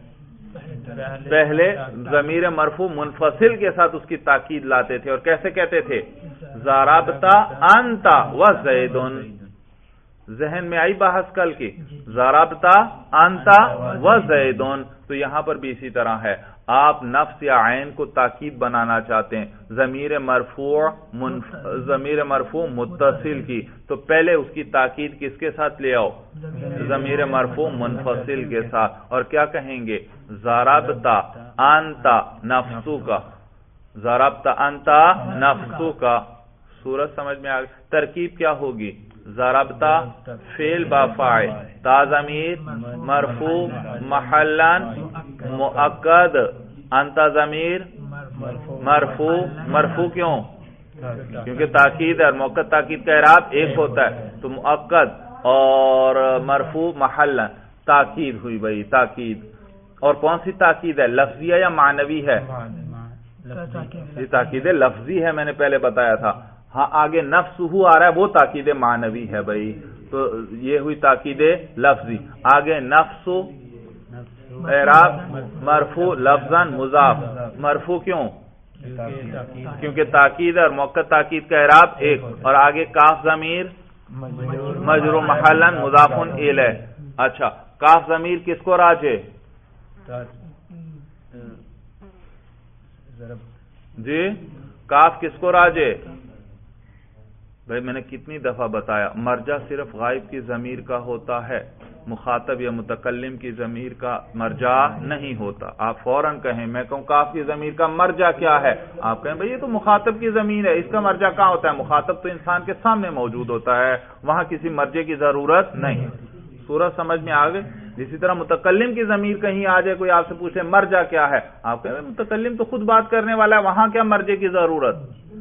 پہلے ضمیر مرفوع منفصل کے ساتھ اس کی تاکید لاتے تھے. اور کیسے کہتے تھے؟ ضربتا انت و زیدن. ذہن میں آئی بحث کل کی؟ ضربتا انت و زیدن. تو یہاں پر بھی اسی طرح ہے. آپ نفس یا عین کو تاکید بنانا چاہتے ہیں ضمیر مرفوع منف... ضمیر مرفوع متصل کی، تو پہلے اس کی تاکید کس کے ساتھ لے آؤ؟ ضمیر مرفوع منفصل کے ساتھ. اور کیا کہیں گے؟ ضربتا انت نفسو کا، ضربتا انت نفسو کا. صورت سمجھ میں آ گئی؟ ترکیب کیا ہوگی؟ ضربتا فعل با فاعل، تا ضمیر مرفوع محلاً مؤکد، انت ضمیر مرفوع. مرفوع کیوں؟ کیونکہ تاکید ہے، موقع تاکید کا اعراب ایک ہوتا ہے، تو مؤکد. اور مرفوع محلا تاکید ہوئی بھائی تاکید. اور کون سی تاکید ہے؟ لفظی ہے یا معنوی ہے؟ یہ تاکید لفظی ہے، میں نے پہلے بتایا تھا. ہاں آگے نفس ہو آ رہا ہے، وہ تاکید معنوی ہے بھائی. تو یہ ہوئی تاکید لفظی. آگے نفس اعراب مرفوع لفظاً مضاف. مرفوع کیوں؟ کیونکہ تاکید اور موقع تاکید کا اعراب ایک. اور آگے کاف ضمیر مجرور محلا مضاف الیہ. اچھا کاف ضمیر کس کو راجع؟ جی کاف کس کو راجع؟ بھائی میں نے کتنی دفعہ بتایا مرجع صرف غائب کی ضمیر کا ہوتا ہے، مخاطب یا متکلم کی ضمیر کا مرجع نہیں ہوتا. آپ فوراً کہیں، میں کہوں کاف کی ضمیر کا مرجع کیا ہے، آپ کہیں بھئی یہ تو مخاطب کی ضمیر ہے، اس کا مرجع کہاں ہوتا ہے؟ مخاطب تو انسان کے سامنے موجود ہوتا ہے، وہاں کسی مرجع کی ضرورت نہیں. سورج سمجھ میں آ گئی؟ اسی طرح متکلم کی ضمیر کہیں آ جائے، کوئی آپ سے پوچھے مرجع کیا ہے، آپ کہیں متکلم تو خود بات کرنے والا ہے، وہاں کیا مرجع کی ضرورت؟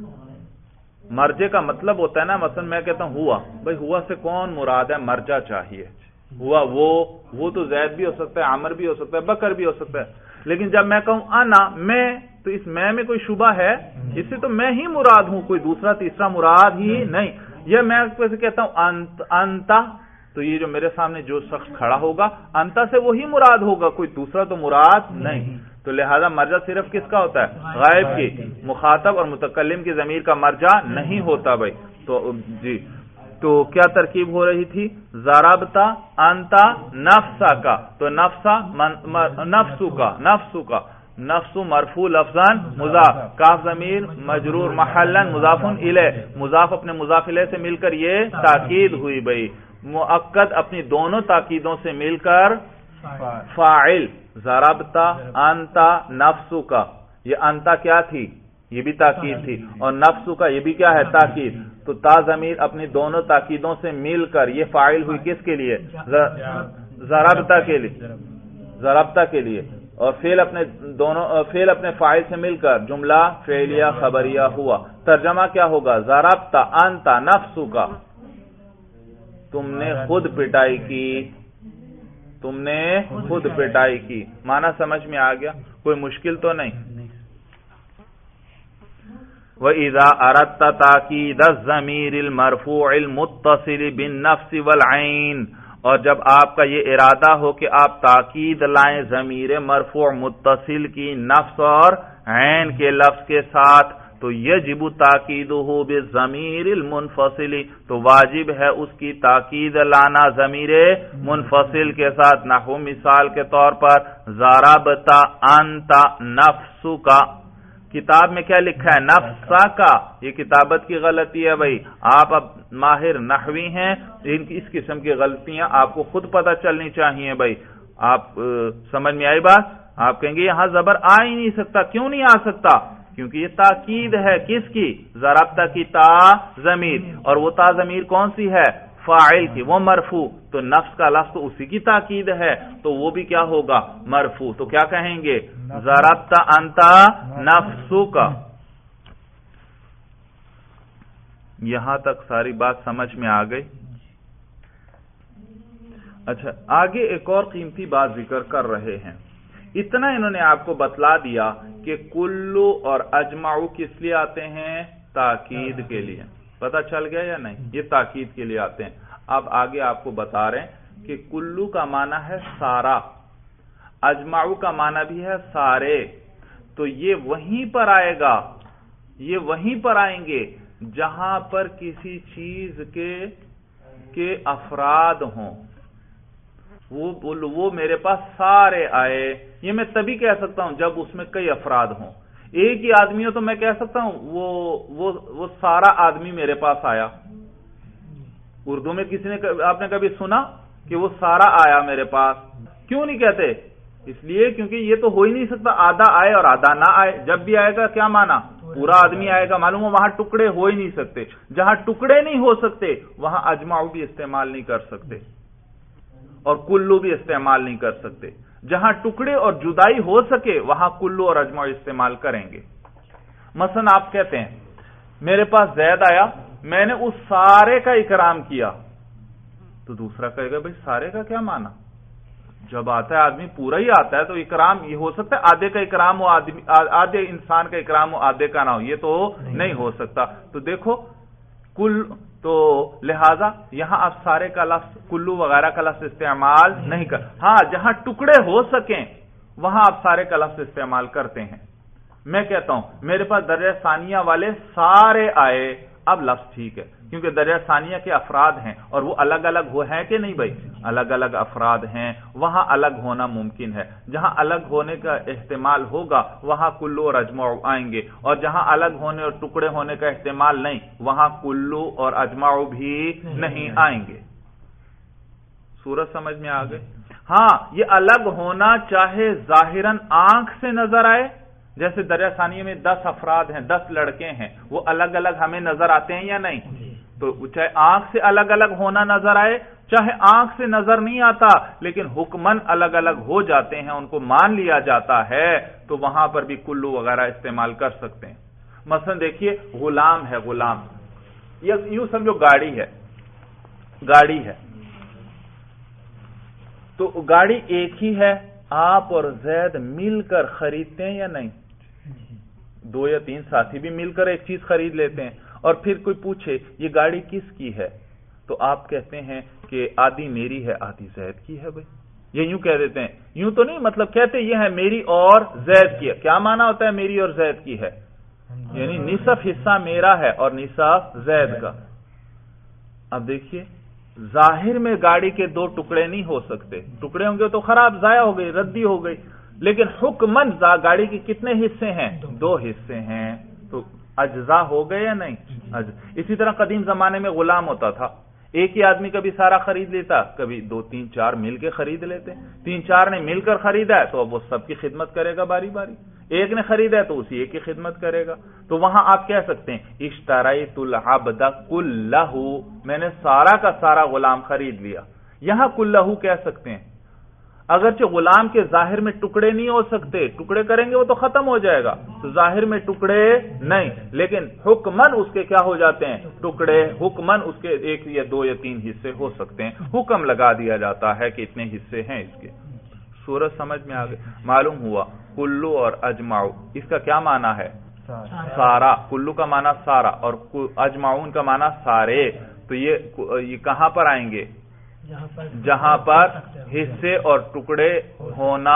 مرجع کا مطلب ہوتا ہے نا، مثلا میں کہتا ہوں ہوا، بھئی ہوا سے کون مراد ہے؟ مرجع چاہیے. ہوا وہ وہ تو زید بھی ہو سکتا ہے، عامر بھی ہو سکتا ہے، بکر بھی ہو سکتا ہے. لیکن جب میں کہوں انا میں، تو اس میں میں کوئی شبہ ہے؟ اس سے تو میں ہی مراد ہوں، کوئی دوسرا تیسرا مراد ہی نہیں. یہ میں کہتا ہوں انت انتا، تو یہ جو میرے سامنے جو شخص کھڑا ہوگا انتا سے وہی مراد ہوگا، کوئی دوسرا تو مراد نہیں. تو لہذا مرجع صرف کس کا ہوتا ہے؟ غائب کی. مخاطب اور متکلم کی ضمیر کا مرجع نہیں ہوتا بھائی. تو جی تو کیا ترکیب ہو رہی تھی؟ ضربتا انتا نفسا کا، تو نفسا نفسو کا نفسو کا نفس مرفوع لفظاً مضاف، کاف ضمیر مجرور محلا مضاف الیہ. مضاف اپنے مضاف الیہ سے مل کر یہ تاکید ہوئی بھائی. مؤکد اپنی دونوں تاکیدوں سے مل کر فاعل. ضربتا انتا نفسو کا، یہ انتا کیا تھی؟ یہ بھی تاکید تھی. اور نفسو کا یہ بھی کیا ہے؟ تاکید. تو تا ضمیر اپنی دونوں تاکیدوں سے مل کر یہ فاعل ہوئی کس کے لیے؟ ضربتا کے لیے. ضربتا کے لیے. اور فعل اپنے دونوں فعل اپنے فاعل سے مل کر جملہ فعلیہ خبریہ ہوا. ترجمہ کیا ہوگا؟ ضربتا انتا نفسو کا، تم نے خود پٹائی کی، تم نے خود پٹائی کی. معنی سمجھ میں آ گیا؟ کوئی مشکل تو نہیں. وَإِذَا أَرَدْتَ تَأْكِيدَ الضَّمِيرِ الْمَرْفُوعِ الْمُتَّصِلِ بِالنَّفْسِ وَالْعَيْنِ، اور جب آپ کا یہ ارادہ ہو کہ آپ تاکید لائیں ضمیر مرفوع متصل کی نفس اور عین کے لفظ کے ساتھ، تو یجب تاکیدہ بالضمیر المنفصل، تو واجب ہے اس کی تاکید لانا ضمیر منفصل کے ساتھ. نحو مثال کے طور پر ضربت انت نفسک، کتاب میں کیا لکھا ہے؟ نفسا کا. یہ کتابت کی غلطی ہے بھائی. آپ اب ماہر نحوی ہیں، اس قسم کی غلطیاں آپ کو خود پتہ چلنی چاہیے بھائی. آپ سمجھ میں آئی بات؟ آپ کہیں گے یہاں زبر آ ہی نہیں سکتا. کیوں نہیں آ سکتا؟ کیونکہ یہ تاکید ہے. کس کی؟ ضربتا کی تا ضمیر. اور وہ تا ضمیر کون سی ہے؟ فاعل کی. وہ مرفوع، تو نفس کا لفظ تو اسی کی تاکید ہے، تو وہ بھی کیا ہوگا؟ مرفوع. تو کیا کہیں گے؟ ضربتا انتا نفسو کا. یہاں تک ساری بات سمجھ میں آ گئی؟ اچھا آگے ایک اور قیمتی بات ذکر کر رہے ہیں. اتنا انہوں نے آپ کو بتلا دیا کہ کلو اور اجمعو کس لیے آتے ہیں؟ تاکید کے لیے. پتہ چل گیا یا نہیں؟ یہ تاکید کے لیے آتے ہیں. اب آگے آپ کو بتا رہے ہیں کہ کلو کا معنی ہے سارا، اجمعو کا معنی بھی ہے سارے. تو یہ وہیں پر آئے گا، یہ وہیں پر آئیں گے جہاں پر کسی چیز کے کے افراد ہوں. وہ وہ میرے پاس سارے آئے، یہ میں تبھی کہہ سکتا ہوں جب اس میں کئی افراد ہوں. ایک ہی آدمی ہو تو میں کہہ سکتا ہوں وہ وہ وہ سارا آدمی میرے پاس آیا. اردو میں کسی نے آپ نے کبھی سنا کہ وہ سارا آیا میرے پاس؟ کیوں نہیں کہتے؟ اس لیے کیونکہ یہ تو ہو ہی نہیں سکتا آدھا آئے اور آدھا نہ آئے. جب بھی آئے گا کیا مانا؟ پورا آدمی آئے گا. معلوم ہو وہاں ٹکڑے ہو ہی نہیں سکتے. جہاں ٹکڑے نہیں ہو سکتے وہاں اجمعو بھی استعمال نہیں کر سکتے اور کلو بھی استعمال نہیں کر سکتے. جہاں ٹکڑے اور جدائی ہو سکے وہاں کلو اور اجمعو استعمال کریں گے. مثلا آپ کہتے ہیں میرے پاس زید آیا، میں نے اس سارے کا اکرام کیا. تو دوسرا کہے گا بھائی سارے کا کیا مانا؟ جب آتا ہے آدمی پورا ہی آتا ہے تو اکرام یہ ہو سکتا ہے آدھے کا اکرام ہو آدمی آدھے انسان کا اکرام ہو آدھے کا نہ ہو، یہ تو نہیں ہو سکتا۔ تو دیکھو کل تو لہذا یہاں آپ سارے کا لفظ کلو وغیرہ کا لفظ استعمال نہیں کر، ہاں جہاں ٹکڑے ہو سکیں وہاں آپ سارے کا لفظ استعمال کرتے ہیں۔ میں کہتا ہوں میرے پاس درجہ ثانیہ والے سارے آئے، اب لفظ ٹھیک ہے کیونکہ درجہ ثانیہ کے افراد ہیں اور وہ الگ الگ ہو ہیں کہ نہیں بھائی، الگ الگ افراد ہیں، وہاں الگ ہونا ممکن ہے۔ جہاں الگ ہونے کا احتمال ہوگا وہاں کلو اور اجمع آئیں گے، اور جہاں الگ ہونے اور ٹکڑے ہونے کا احتمال نہیں وہاں کلو اور اجمع بھی نہیں آئیں گے۔ صورت سمجھ میں آ گئی؟ ہاں یہ الگ ہونا چاہے ظاہراً آنکھ سے نظر آئے، جیسے درجہ ثانیہ میں دس افراد ہیں، دس لڑکے ہیں، وہ الگ الگ ہمیں نظر آتے ہیں یا نہیں؟ تو چاہے آنکھ سے الگ الگ ہونا نظر آئے، چاہے آنکھ سے نظر نہیں آتا لیکن حکمن الگ الگ ہو جاتے ہیں، ان کو مان لیا جاتا ہے، تو وہاں پر بھی کلو وغیرہ استعمال کر سکتے ہیں۔ مثلا دیکھیے غلام ہے، غلام یوں سمجھو گاڑی ہے، گاڑی ہے تو گاڑی ایک ہی ہے، آپ اور زید مل کر خریدتے ہیں یا نہیں؟ دو یا تین ساتھی بھی مل کر ایک چیز خرید لیتے ہیں، اور پھر کوئی پوچھے یہ گاڑی کس کی ہے تو آپ کہتے ہیں کہ آدھی میری ہے آدھی زید کی ہے۔ بھائی یہ یوں کہہ دیتے ہیں، یوں تو نہیں، مطلب کہتے یہ ہے میری اور زید کی ہے۔ کیا معنی ہوتا ہے میری اور زید کی ہے؟ یعنی نصف حصہ میرا ہے اور نصف زید کا۔ اب دیکھیے ظاہر میں گاڑی کے دو ٹکڑے نہیں ہو سکتے، ٹکڑے ہوں گے تو خراب ضائع ہو گئی، ردی ہو گئی، لیکن حکمن گاڑی کے کتنے حصے ہیں؟ دو حصے ہیں، تو اجزاء ہو گئے یا نہیں؟ اسی طرح قدیم زمانے میں غلام ہوتا تھا، ایک ہی آدمی کبھی سارا خرید لیتا، کبھی دو تین چار مل کے خرید لیتے، تین چار نے مل کر خریدا ہے تو اب وہ سب کی خدمت کرے گا باری باری، ایک نے خریدا ہے تو اسی ایک کی خدمت کرے گا۔ تو وہاں آپ کہہ سکتے ہیں اشتریت العبد کلہ، میں نے سارا کا سارا غلام خرید لیا۔ یہاں کلہ کہہ سکتے ہیں، اگرچہ غلام کے ظاہر میں ٹکڑے نہیں ہو سکتے، ٹکڑے کریں گے وہ تو ختم ہو جائے گا، تو ظاہر میں ٹکڑے نہیں، لیکن حکمن اس کے کیا ہو جاتے ہیں؟ ٹکڑے۔ حکمن اس کے ایک یا دو یا تین حصے ہو سکتے ہیں، حکم لگا دیا جاتا ہے کہ اتنے حصے ہیں اس کے۔ صورت سمجھ میں آ گئی؟ معلوم ہوا کلو اور اجمعو اس کا کیا معنی ہے؟ سارا۔ کلو کا معنی سارا اور اجمعون کا معنی سارے۔ تو یہ کہاں پر آئیں گے؟ جہاں پر حصے اور ٹکڑے ہونا،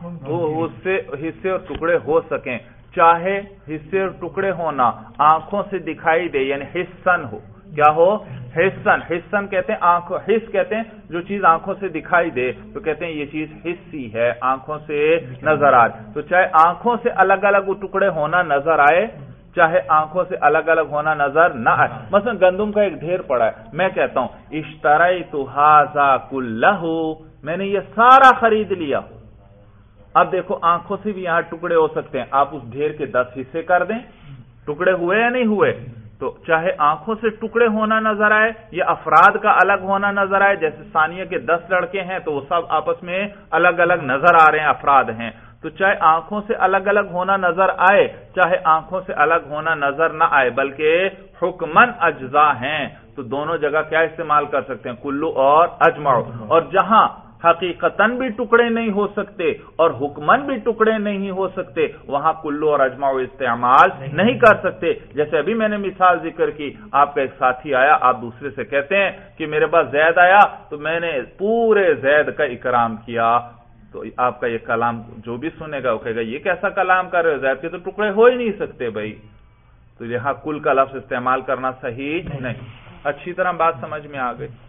حصے اور ٹکڑے ہو سکیں، چاہے حصے اور ٹکڑے ہونا آنکھوں سے دکھائی دے، یعنی حصن ہو، کیا ہو؟ حصن۔ حصن کہتے ہیں آنکھوں، حص کہتے ہیں جو چیز آنکھوں سے دکھائی دے، تو کہتے ہیں یہ چیز حصی ہے، آنکھوں سے نظر آئے۔ تو چاہے آنکھوں سے الگ الگ وہ ٹکڑے ہونا نظر آئے، چاہے آنکھوں سے الگ الگ ہونا نظر نہ آئے۔ مثلا گندم کا ایک ڈھیر پڑا ہے، میں کہتا ہوں اشتریت ھذا کلہ، میں نے یہ سارا خرید لیا۔ اب دیکھو آنکھوں سے بھی یہاں ٹکڑے ہو سکتے ہیں، آپ اس ڈھیر کے دس حصے کر دیں، ٹکڑے ہوئے یا نہیں ہوئے؟ تو چاہے آنکھوں سے ٹکڑے ہونا نظر آئے یا افراد کا الگ ہونا نظر آئے، جیسے ثانیہ کے دس لڑکے ہیں تو وہ سب آپس میں الگ الگ نظر آ رہے ہیں، افراد ہیں، تو چاہے آنکھوں سے الگ الگ ہونا نظر آئے چاہے آنکھوں سے الگ ہونا نظر نہ آئے، بلکہ حکمن اجزاء ہیں، تو دونوں جگہ کیا استعمال کر سکتے ہیں؟ کلو اور اجمعو۔ اور جہاں حقیقتاً بھی ٹکڑے نہیں ہو سکتے اور حکمن بھی ٹکڑے نہیں ہو سکتے وہاں کلو اور اجمعو استعمال نہیں کر سکتے۔ جیسے ابھی میں نے مثال ذکر کی، آپ کا ایک ساتھی آیا، آپ دوسرے سے کہتے ہیں کہ میرے پاس زید آیا تو میں نے پورے زید کا اکرام کیا، تو آپ کا یہ کلام جو بھی سنے گا وہ کہے گا یہ کیسا کلام کر رہے ہو، زید کے تو ٹکڑے ہو ہی نہیں سکتے بھائی، تو یہاں کل کا لفظ استعمال کرنا صحیح نہیں۔ اچھی طرح بات سمجھ میں آ گئی؟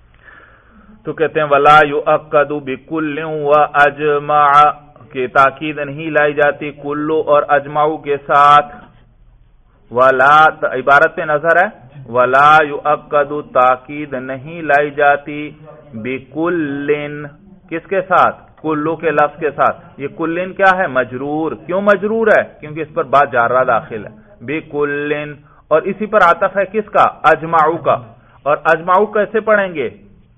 تو کہتے ہیں ولا یؤکد بکل و اجمع، کہ تاکید نہیں لائی جاتی کلو اور اجمعو کے ساتھ، ولا عبارت پہ نظر ہے، ولا یؤکد تاکید نہیں لائی جاتی بکل، کس کے ساتھ؟ کلو کے لفظ کے ساتھ۔ یہ کلن کیا ہے؟ مجرور۔ کیوں مجرور ہے؟ کیونکہ اس پر بات جارہ داخل ہے، بکلن، اور اسی پر عطف ہے کس کا؟ اجمعو کا۔ اور اجمعو کیسے پڑھیں گے؟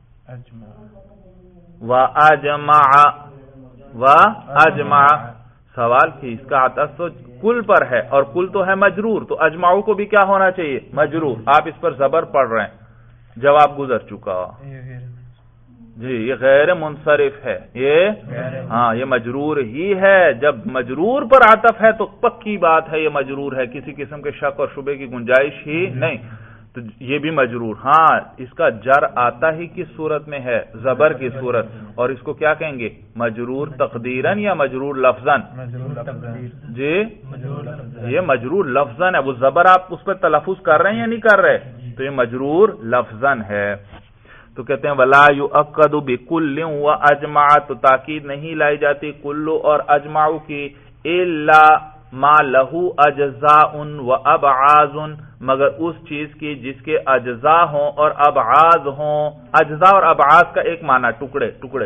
وَأَجْمَعَ، وَأَجْمَعَ، سوال کہ اس کا عطف تو کل پر ہے اور کل تو ہے مجرور، تو اجمعو کو بھی کیا ہونا چاہیے؟ مجرور۔ آپ اس پر زبر پڑھ رہے ہیں، جواب گزر چکا جی، یہ غیر منصرف ہے، یہ ہاں یہ مجرور ہی ہے. جب مجرور پر عطف ہے تو پکی بات ہے یہ مجرور ہے، کسی قسم کے شک اور شبے کی گنجائش ہی نہیں. تو یہ بھی مجرور. ہاں اس کا جر آتا ہی کس صورت میں ہے؟ زبر کی صورت. اور اس کو کیا کہیں گے؟ مجرور تقدیرن یا مجرور لفظن؟ جی یہ مجرور لفظن ہے. وہ زبر آپ اس پر تلفظ کر رہے ہیں یا نہیں کر رہے؟ تو یہ مجرور لفظن ہے. تو کہتے ہیں ولا یؤکد بکل و اجمع، تو تاکید نہیں لائی جاتی کلو اور اجمع کی، الا ما لہو اجزاء و ابعاض، مگر اس چیز کی جس کے اجزاء ہوں اور ابعاض ہوں. اجزاء اور ابعاض کا ایک معنی ٹکڑے ٹکڑے،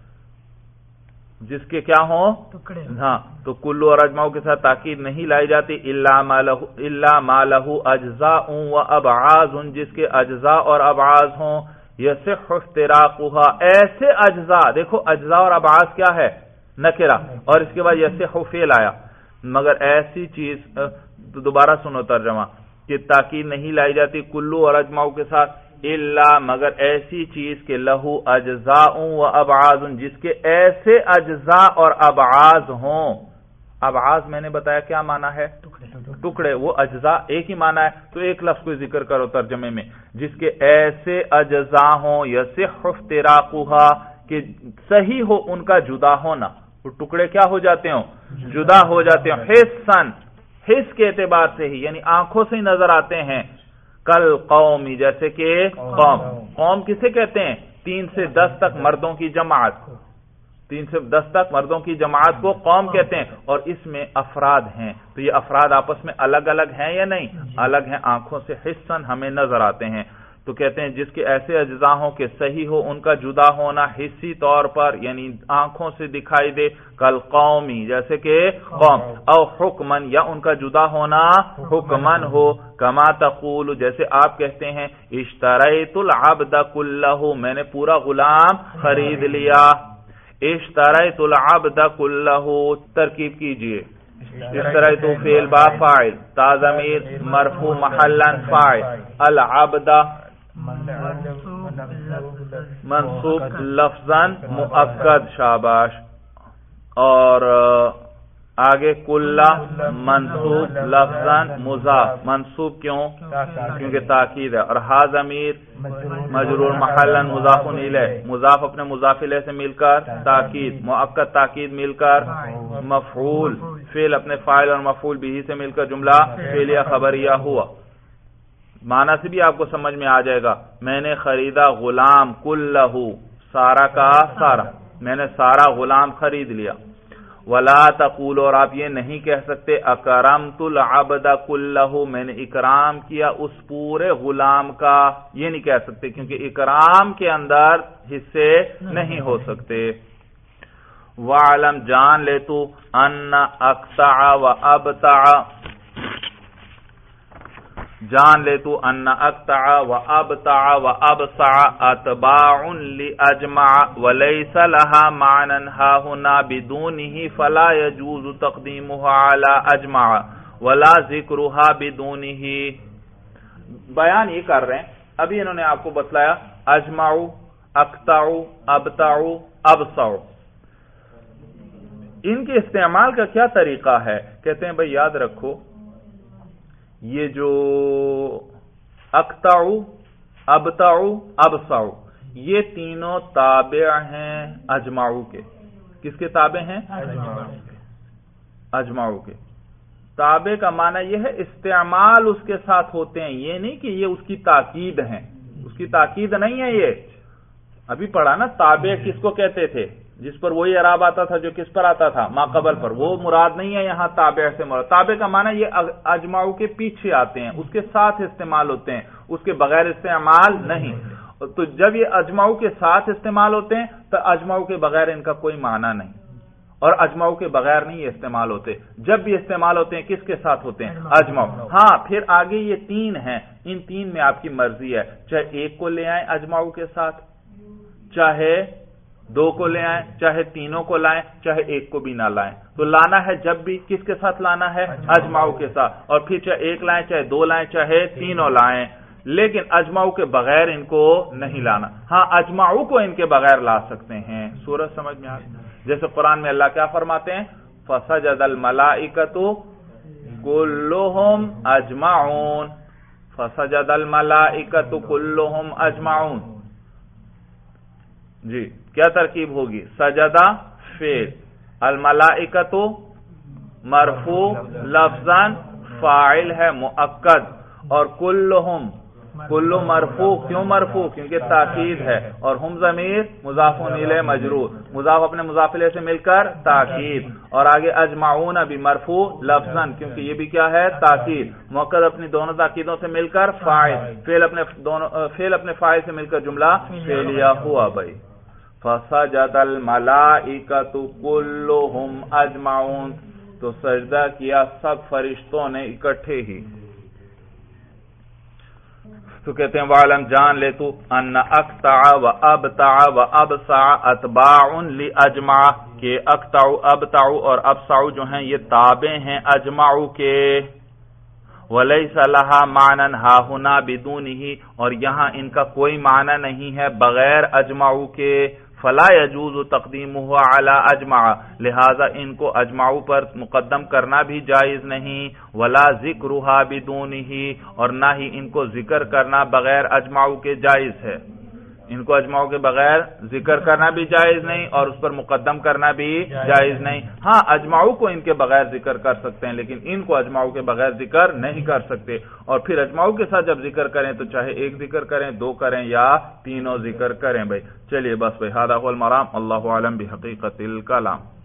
جس کے کیا ہوں ٹکڑے. ہاں تو کلو اور اجماع کے ساتھ تاکید نہیں لائی جاتی الا ما لہو الا ما لہو اجزاء و ابعاض، جس کے اجزاء اور ابعاض ہوں. یصح افتراقها، ایسے اجزاء، دیکھو اجزاء اور ابعاض کیا ہے؟ نکرہ، اور اس کے بعد یصح فعل آیا. مگر ایسی چیز، دوبارہ سنو ترجمہ، کہ تاکید نہیں لائی جاتی کلو اور اجماع کے ساتھ الا مگر ایسی چیز کہ لہو اجزاء و ابعاض، جس کے ایسے اجزاء اور ابعاض ہوں. ابعاض میں نے بتایا کیا معنی ہے؟ ٹکڑے. وہ اجزاء ایک ہی معنی ہے. تو ایک لفظ کو ذکر کرو ترجمے میں، جس کے ایسے اجزاء ہوں یصح افتراقها، کہ صحیح ہو ان کا جدا ہونا. وہ ٹکڑے کیا ہو جاتے ہوں؟ جدا ہو جاتے ہیں. حسن، حس کے اعتبار سے ہی، یعنی آنکھوں سے ہی نظر آتے ہیں. کل قومی، جیسے کہ قوم. قوم کسے کہتے ہیں؟ تین سے دس تک مردوں کی جماعت. تین سے دس تک مردوں کی جماعت کو قوم کہتے ہیں. اور اس میں افراد ہیں. تو یہ افراد آپس میں الگ الگ ہیں یا نہیں؟ الگ ہیں. آنکھوں سے حسن ہمیں نظر آتے ہیں. تو کہتے ہیں جس کے ایسے اجزاء ہوں کہ صحیح ہو ان کا جدا ہونا حسی طور پر، یعنی آنکھوں سے دکھائی دے. کل قومی، جیسے کہ قوم. او حکمن، یا ان کا جدا ہونا حکمن ہو. کما تقول، جیسے آپ کہتے ہیں اشتریت العبد کلہ، میں نے پورا غلام خرید لیا. اشتریت العبد کلہ، ترکیب کیجئے. اشتریت فعل با فاعل، تا ضمیر مرفوع محلا فاعل، العبد منصوب لفظاً مؤکد. شاباش. اور آگے کلہ منصوب لفظاً مضاف. منصوب کیوں؟ کیونکہ تاکید ہے. اور ہا ضمیر مجرور محلا مضاف الیہ، مضاف اپنے مضاف الیہ سے مل کر تاکید، مؤکد تاکید مل کر مفعول، فعل اپنے فاعل اور مفعول بھی سے مل کر جملہ فعلیہ خبریہ ہوا. معنی سے بھی آپ کو سمجھ میں آ جائے گا. میں نے خریدا غلام کلہ، سارا کا سارا، میں نے سارا غلام خرید لیا. ولا تقول، اور آپ یہ نہیں کہہ سکتے اکرمت العبد کلہ، میں نے اکرام کیا اس پورے غلام کا. یہ نہیں کہہ سکتے کیونکہ اکرام کے اندر حصے نہیں ہو سکتے. وعلم، جان لے تو، ان اقطع و ابتع، جان لے تو ان اقطع و ابتع و ابصع اتباع لاجمع وليس لها معنى ها هنا بدونه فلا يجوز تقديمها على اجمع ولا ذکرها بدونه. بیان یہ کر رہے ہیں، ابھی انہوں نے آپ کو بتلایا اجمع، اقطع، ابتع، ابصع، ان کے استعمال کا کیا طریقہ ہے. کہتے ہیں بھئی یاد رکھو، یہ جو اقطع، ابتع، ابصع، یہ تینوں تابع ہیں اجمع کے. کس کے تابع ہیں؟ اجمع کے. تابع کا معنی یہ ہے استعمال اس کے ساتھ ہوتے ہیں، یہ نہیں کہ یہ اس کی تاکید ہیں. اس کی تاکید نہیں ہے. یہ ابھی پڑھا نا، تابع کس کو کہتے تھے؟ جس پر وہی اعراب آتا تھا جو کس پر آتا تھا؟ ما قبل پر. وہ مراد نہیں ہے یہاں تابع سے مراد. تابع کا معنی یہ اجماع کے پیچھے آتے ہیں، اس کے ساتھ استعمال ہوتے ہیں، اس کے بغیر استعمال نہیں. تو جب یہ اجماع کے ساتھ استعمال ہوتے ہیں تو اجماع کے بغیر ان کا کوئی معنی نہیں، اور اجماع کے بغیر نہیں یہ استعمال ہوتے. جب بھی استعمال ہوتے ہیں کس کے ساتھ ہوتے ہیں؟ اجماع. ہاں پھر آگے یہ تین ہیں، ان تین میں آپ کی مرضی ہے، چاہے ایک کو لے آئیں اجماع کے ساتھ، چاہے دو کو لے آئیں، چاہے تینوں کو لائیں، چاہے ایک کو بھی نہ لائیں. تو لانا ہے جب بھی کس کے ساتھ لانا ہے؟ اجماع کے ساتھ. اور پھر چاہے ایک لائیں، چاہے دو لائیں، چاہے تینوں لائیں. لیکن اجمعو کے بغیر ان کو نہیں لانا. ہاں اجمعو کو ان کے بغیر لا سکتے ہیں. سورج سمجھ میں آ جیسے قرآن میں اللہ کیا فرماتے ہیں فسجد الملائکۃ کلھم اجمعون. فسجد الملائکۃ کلھم اجمعون. جی کیا ترکیب ہوگی؟ سجدہ فعل، الملائکۃ مرفوع لفظاً، فاعل ہے مؤکد، اور کلھم کلو مرفوع. کیوں مرفوع؟ کیونکہ تاکید ہے، اور ہم ضمیر مضاف الیہ مجرور، مضاف اپنے مضاف الیہ سے مل کر تاکید، اور آگے اجمعون بھی مرفوع لفظاً کیونکہ یہ بھی کیا ہے تاکید، مؤکد اپنی دونوں تاکیدوں سے مل کر فاعل، فعل اپنے دونوں فعل اپنے فاعل سے مل کر جملہ فعلیہ ہوا. بھائی فسجد الملائکۃ کلھم اجمعون، تو سجدہ کیا سب فرشتوں نے اکٹھے ہی. تو کہتے ہیں وعلم جان لے تو ان اقطع و ابتع و ابسع اتباع لاجمع، کہ اقطع ابتع اور ابسع جو ہیں یہ تابع ہیں اجمع کے. ولیس لها معنی ها هنا بدونه، اور یہاں ان کا کوئی معنی نہیں ہے بغیر اجمع کے. فلا يجوز تقدیمه على اجمع، لہذا ان کو اجمع پر مقدم کرنا بھی جائز نہیں. ولا ذکرها بدونه، اور نہ ہی ان کو ذکر کرنا بغیر اجمع کے جائز ہے. ان کو اجمع کے بغیر ذکر کرنا بھی جائز نہیں اور اس پر مقدم کرنا بھی جائز نہیں. ہاں اجمع کو ان کے بغیر ذکر کر سکتے ہیں لیکن ان کو اجمع کے بغیر ذکر نہیں کر سکتے. اور پھر اجمع کے ساتھ جب ذکر کریں تو چاہے ایک ذکر کریں، دو کریں یا تینوں ذکر کریں. بھائی چلیے بس بھائی، ھذا ھو المرام، اللہ اعلم بحقیقت الکلام.